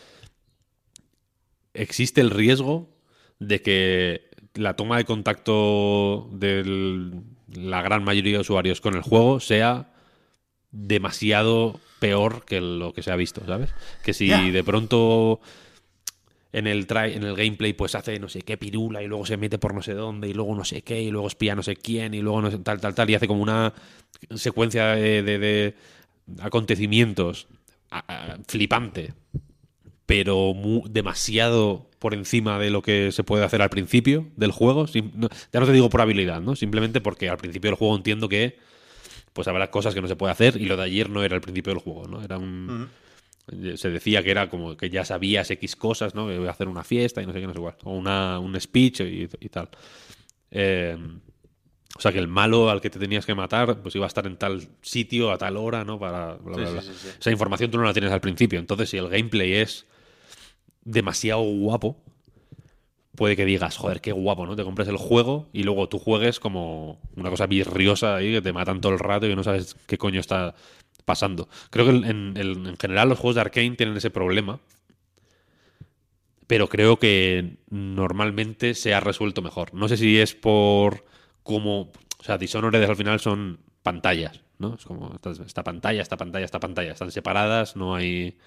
existe el riesgo de que la toma de contacto de la gran mayoría de usuarios con el juego sea demasiado peor que lo que se ha visto, ¿sabes? Que si de pronto en el gameplay pues hace no sé qué pirula y luego se mete por no sé dónde y luego no sé qué y luego espía no sé quién y luego no sé tal y hace como una secuencia de acontecimientes flipante, pero demasiado por encima de lo que se puede hacer al principio del juego. Ya no te digo por habilidad, ¿no? Simplemente porque al principio del juego entiendo que pues habrá cosas que no se puede hacer, y lo de ayer no era el principio del juego, ¿no? Era se decía que era como que ya sabías X cosas, ¿no? Que voy a hacer una fiesta y no sé qué, no sé cuál. O un speech y tal. O sea, que el malo al que te tenías que matar pues iba a estar en tal sitio a tal hora, ¿no? Para bla, bla, bla. Sí. Esa información tú no la tienes al principio. Entonces, si el gameplay es demasiado guapo, puede que digas, joder, qué guapo, ¿no? Te compres el juego y luego tú juegues como una cosa virriosa ahí que te matan todo el rato y que no sabes qué coño está pasando. Creo que en general los juegos de Arcane tienen ese problema, pero creo que normalmente se ha resuelto mejor. No sé si es por cómo... O sea, Dishonored al final son pantallas, ¿no? Es como esta pantalla, están separadas, no hay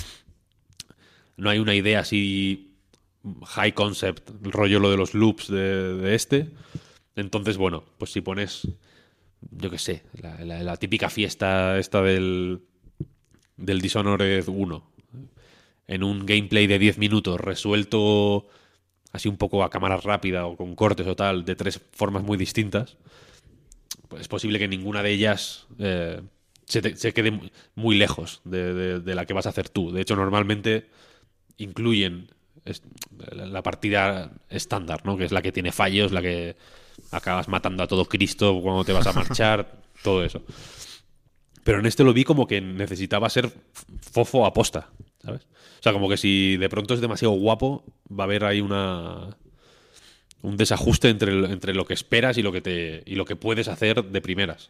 una idea así high concept, el rollo lo de los loops de este. Entonces, bueno, pues si pones, yo qué sé, la típica fiesta esta del Dishonored 1 en un gameplay de 10 minutos resuelto así un poco a cámara rápida o con cortes o tal, de 3 formas muy distintas, pues es posible que ninguna de ellas se quede muy lejos de la que vas a hacer tú. De hecho, normalmente incluyen la partida estándar, ¿no? Que es la que tiene fallos, la que acabas matando a todo Cristo cuando te vas a marchar, todo eso. Pero en este lo vi como que necesitaba ser fofo aposta, ¿sabes? O sea, como que si de pronto es demasiado guapo, va a haber ahí un desajuste entre lo que esperas y lo que puedes hacer de primeras.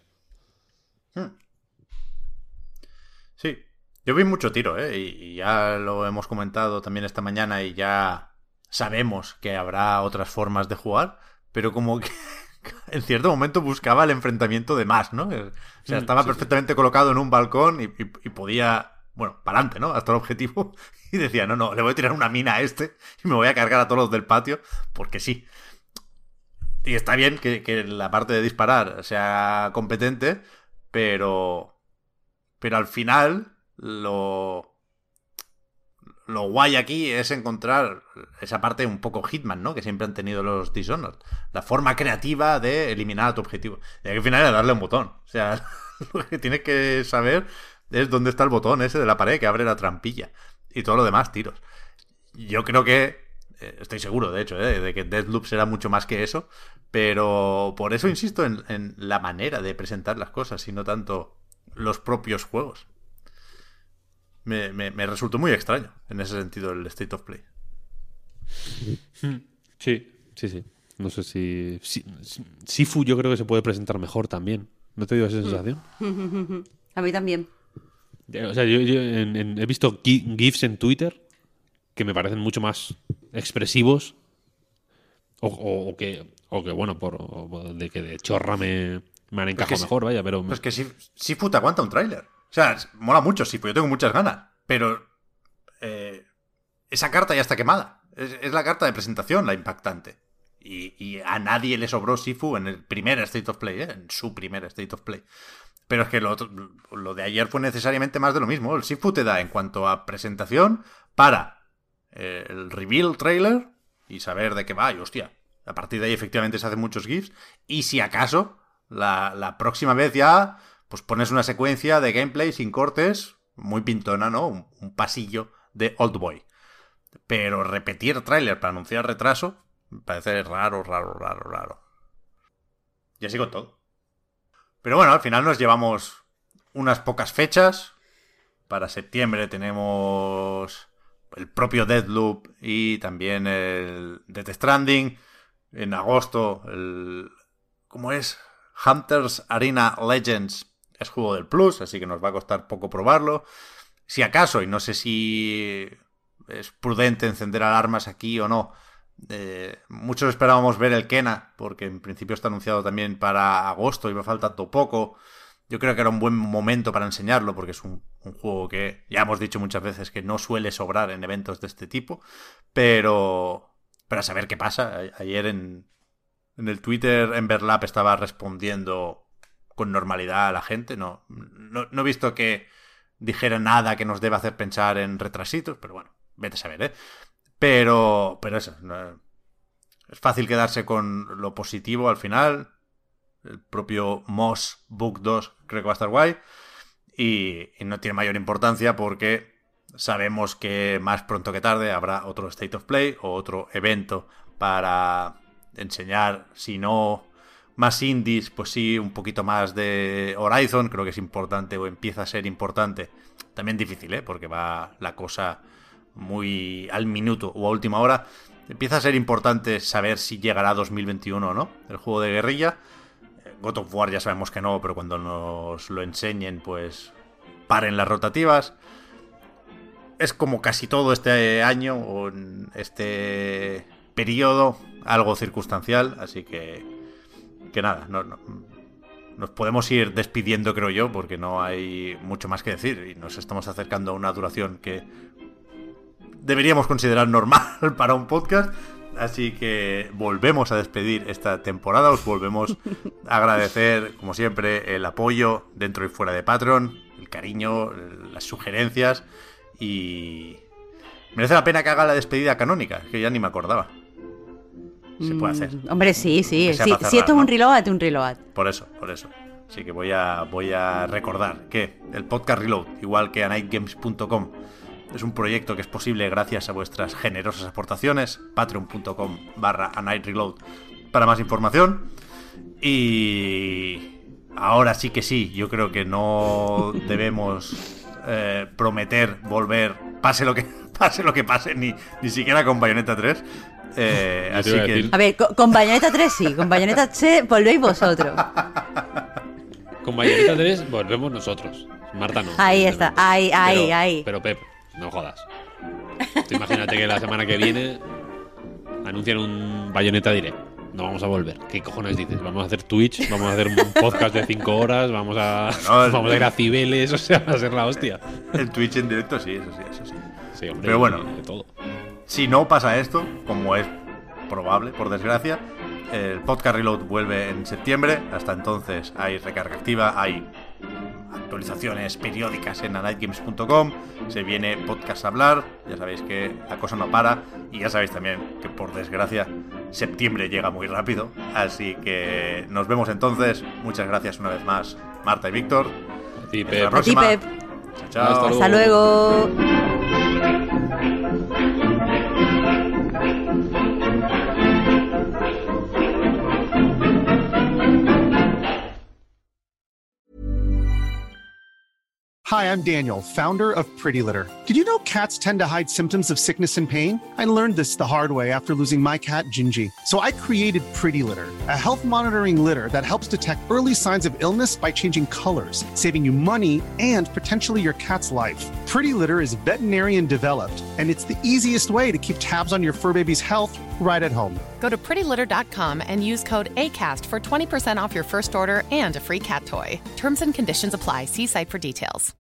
Sí. Yo vi mucho tiro, y ya lo hemos comentado también esta mañana y ya sabemos que habrá otras formas de jugar, pero como que en cierto momento buscaba el enfrentamiento de más, ¿no? O sea, estaba perfectamente colocado en un balcón y podía, bueno, para adelante, ¿no? Hasta el objetivo, y decía, no, le voy a tirar una mina a este y me voy a cargar a todos los del patio, porque sí. Y está bien que la parte de disparar sea competente, pero al final lo guay aquí es encontrar esa parte un poco Hitman, ¿no? Que siempre han tenido los Dishonored. La forma creativa de eliminar a tu objetivo. Y al final es darle un botón. O sea, lo que tienes que saber es dónde está el botón ese de la pared que abre la trampilla. Y todo lo demás, tiros. Yo creo que... estoy seguro, de hecho, de que Deathloop será mucho más que eso. Pero por eso insisto en la manera de presentar las cosas y no tanto los propios juegos. Me resultó muy extraño en ese sentido el State of Play. Sí. No sé si Sifu yo creo que se puede presentar mejor también. ¿No te dio esa sensación? A mí también. O sea, yo he visto GIFs en Twitter que me parecen mucho más expresivos o que bueno, de que de chorra me han encajado mejor, vaya, pero... Pues que Sifu te aguanta un tráiler. O sea, mola mucho Sifu, yo tengo muchas ganas, pero esa carta ya está quemada. Es la carta de presentación la impactante. Y a nadie le sobró Sifu en el primer State of Play, en su primer State of Play. Pero es que lo de ayer fue necesariamente más de lo mismo. El Sifu te da en cuanto a presentación para el reveal trailer y saber de qué va. Y hostia, a partir de ahí efectivamente se hacen muchos GIFs. Y si acaso, la próxima vez ya pues pones una secuencia de gameplay sin cortes, muy pintona, ¿no? Un pasillo de Old Boy. Pero repetir trailer para anunciar retraso me parece raro. Y así con todo. Pero bueno, al final nos llevamos unas pocas fechas. Para septiembre tenemos el propio Deathloop y también el Death Stranding. En agosto ¿cómo es? Hunters Arena Legends es juego del Plus, así que nos va a costar poco probarlo. Si acaso, y no sé si es prudente encender alarmas aquí o no, muchos esperábamos ver el Kena, porque en principio está anunciado también para agosto y me falta todo poco. Yo creo que era un buen momento para enseñarlo, porque es un juego que ya hemos dicho muchas veces que no suele sobrar en eventos de este tipo, pero a saber qué pasa. Ayer en el Twitter Emberlap estaba respondiendo con normalidad a la gente. No he visto que dijera nada que nos deba hacer pensar en retrasitos, pero bueno, vete a saber, ¿eh? Pero eso, es fácil quedarse con lo positivo al final. El propio Moss Book 2 creo que va a estar guay. Y no tiene mayor importancia porque sabemos que más pronto que tarde habrá otro State of Play o otro evento para enseñar, si no más indies, pues sí, un poquito más de Horizon. Creo que es importante, o empieza a ser importante. También difícil, porque va la cosa muy al minuto o a última hora. Empieza a ser importante saber si llegará a 2021 o no el juego de guerrilla. God of War ya sabemos que no, pero cuando nos lo enseñen, pues paren las rotativas. Es como casi todo este año o en este periodo, algo circunstancial, así que nada, nos podemos ir despidiendo, creo yo, porque no hay mucho más que decir y nos estamos acercando a una duración que deberíamos considerar normal para un podcast. Así que volvemos a despedir esta temporada. Os volvemos a agradecer, como siempre, el apoyo dentro y fuera de Patreon, el cariño, las sugerencias. Y merece la pena que haga la despedida canónica, que ya ni me acordaba. Se puede hacer. Hombre, sí. Si cerrar, esto es un reload, un reload. Por eso. Así que voy a recordar que el podcast Reload, igual que anightgames.com, es un proyecto que es posible gracias a vuestras generosas aportaciones. Patreon.com/anightreload para más información. Y ahora sí que sí, yo creo que no debemos prometer volver, pase lo que pase, ni siquiera con Bayonetta 3. Así que... A ver, con Bayonetta 3 sí, con Bayonetta 3 volvéis vosotros. Con Bayonetta 3 volvemos nosotros. Marta no. Ahí está, ahí. Pero Pep, no jodas. Tú imagínate que la semana que viene anuncian un Bayonetta Direct. No vamos a volver. ¿Qué cojones dices? Vamos a hacer Twitch, vamos a hacer un podcast de 5 horas, vamos a ir a Cibeles, o sea, va a ser la hostia. El Twitch en directo, sí, eso sí. Sí, hombre, pero bueno, de todo. Si no pasa esto, como es probable, por desgracia, el podcast Reload vuelve en septiembre. Hasta entonces hay recarga activa, hay actualizaciones periódicas en anightgames.com, se viene podcast a hablar, ya sabéis que la cosa no para, y ya sabéis también que por desgracia septiembre llega muy rápido, así que nos vemos entonces. Muchas gracias una vez más, Marta y Víctor. A ti, Hasta la Pep. próxima. A ti, Pep. Chao. Hasta luego. Hi, I'm Daniel, founder of Pretty Litter. Did you know cats tend to hide symptoms of sickness and pain? I learned this the hard way after losing my cat, Gingy. So I created Pretty Litter, a health monitoring litter that helps detect early signs of illness by changing colors, saving you money and potentially your cat's life. Pretty Litter is veterinarian developed, and it's the easiest way to keep tabs on your fur baby's health right at home. Go to prettylitter.com and use code ACAST for 20% off your first order and a free cat toy. Terms and conditions apply. See site for details.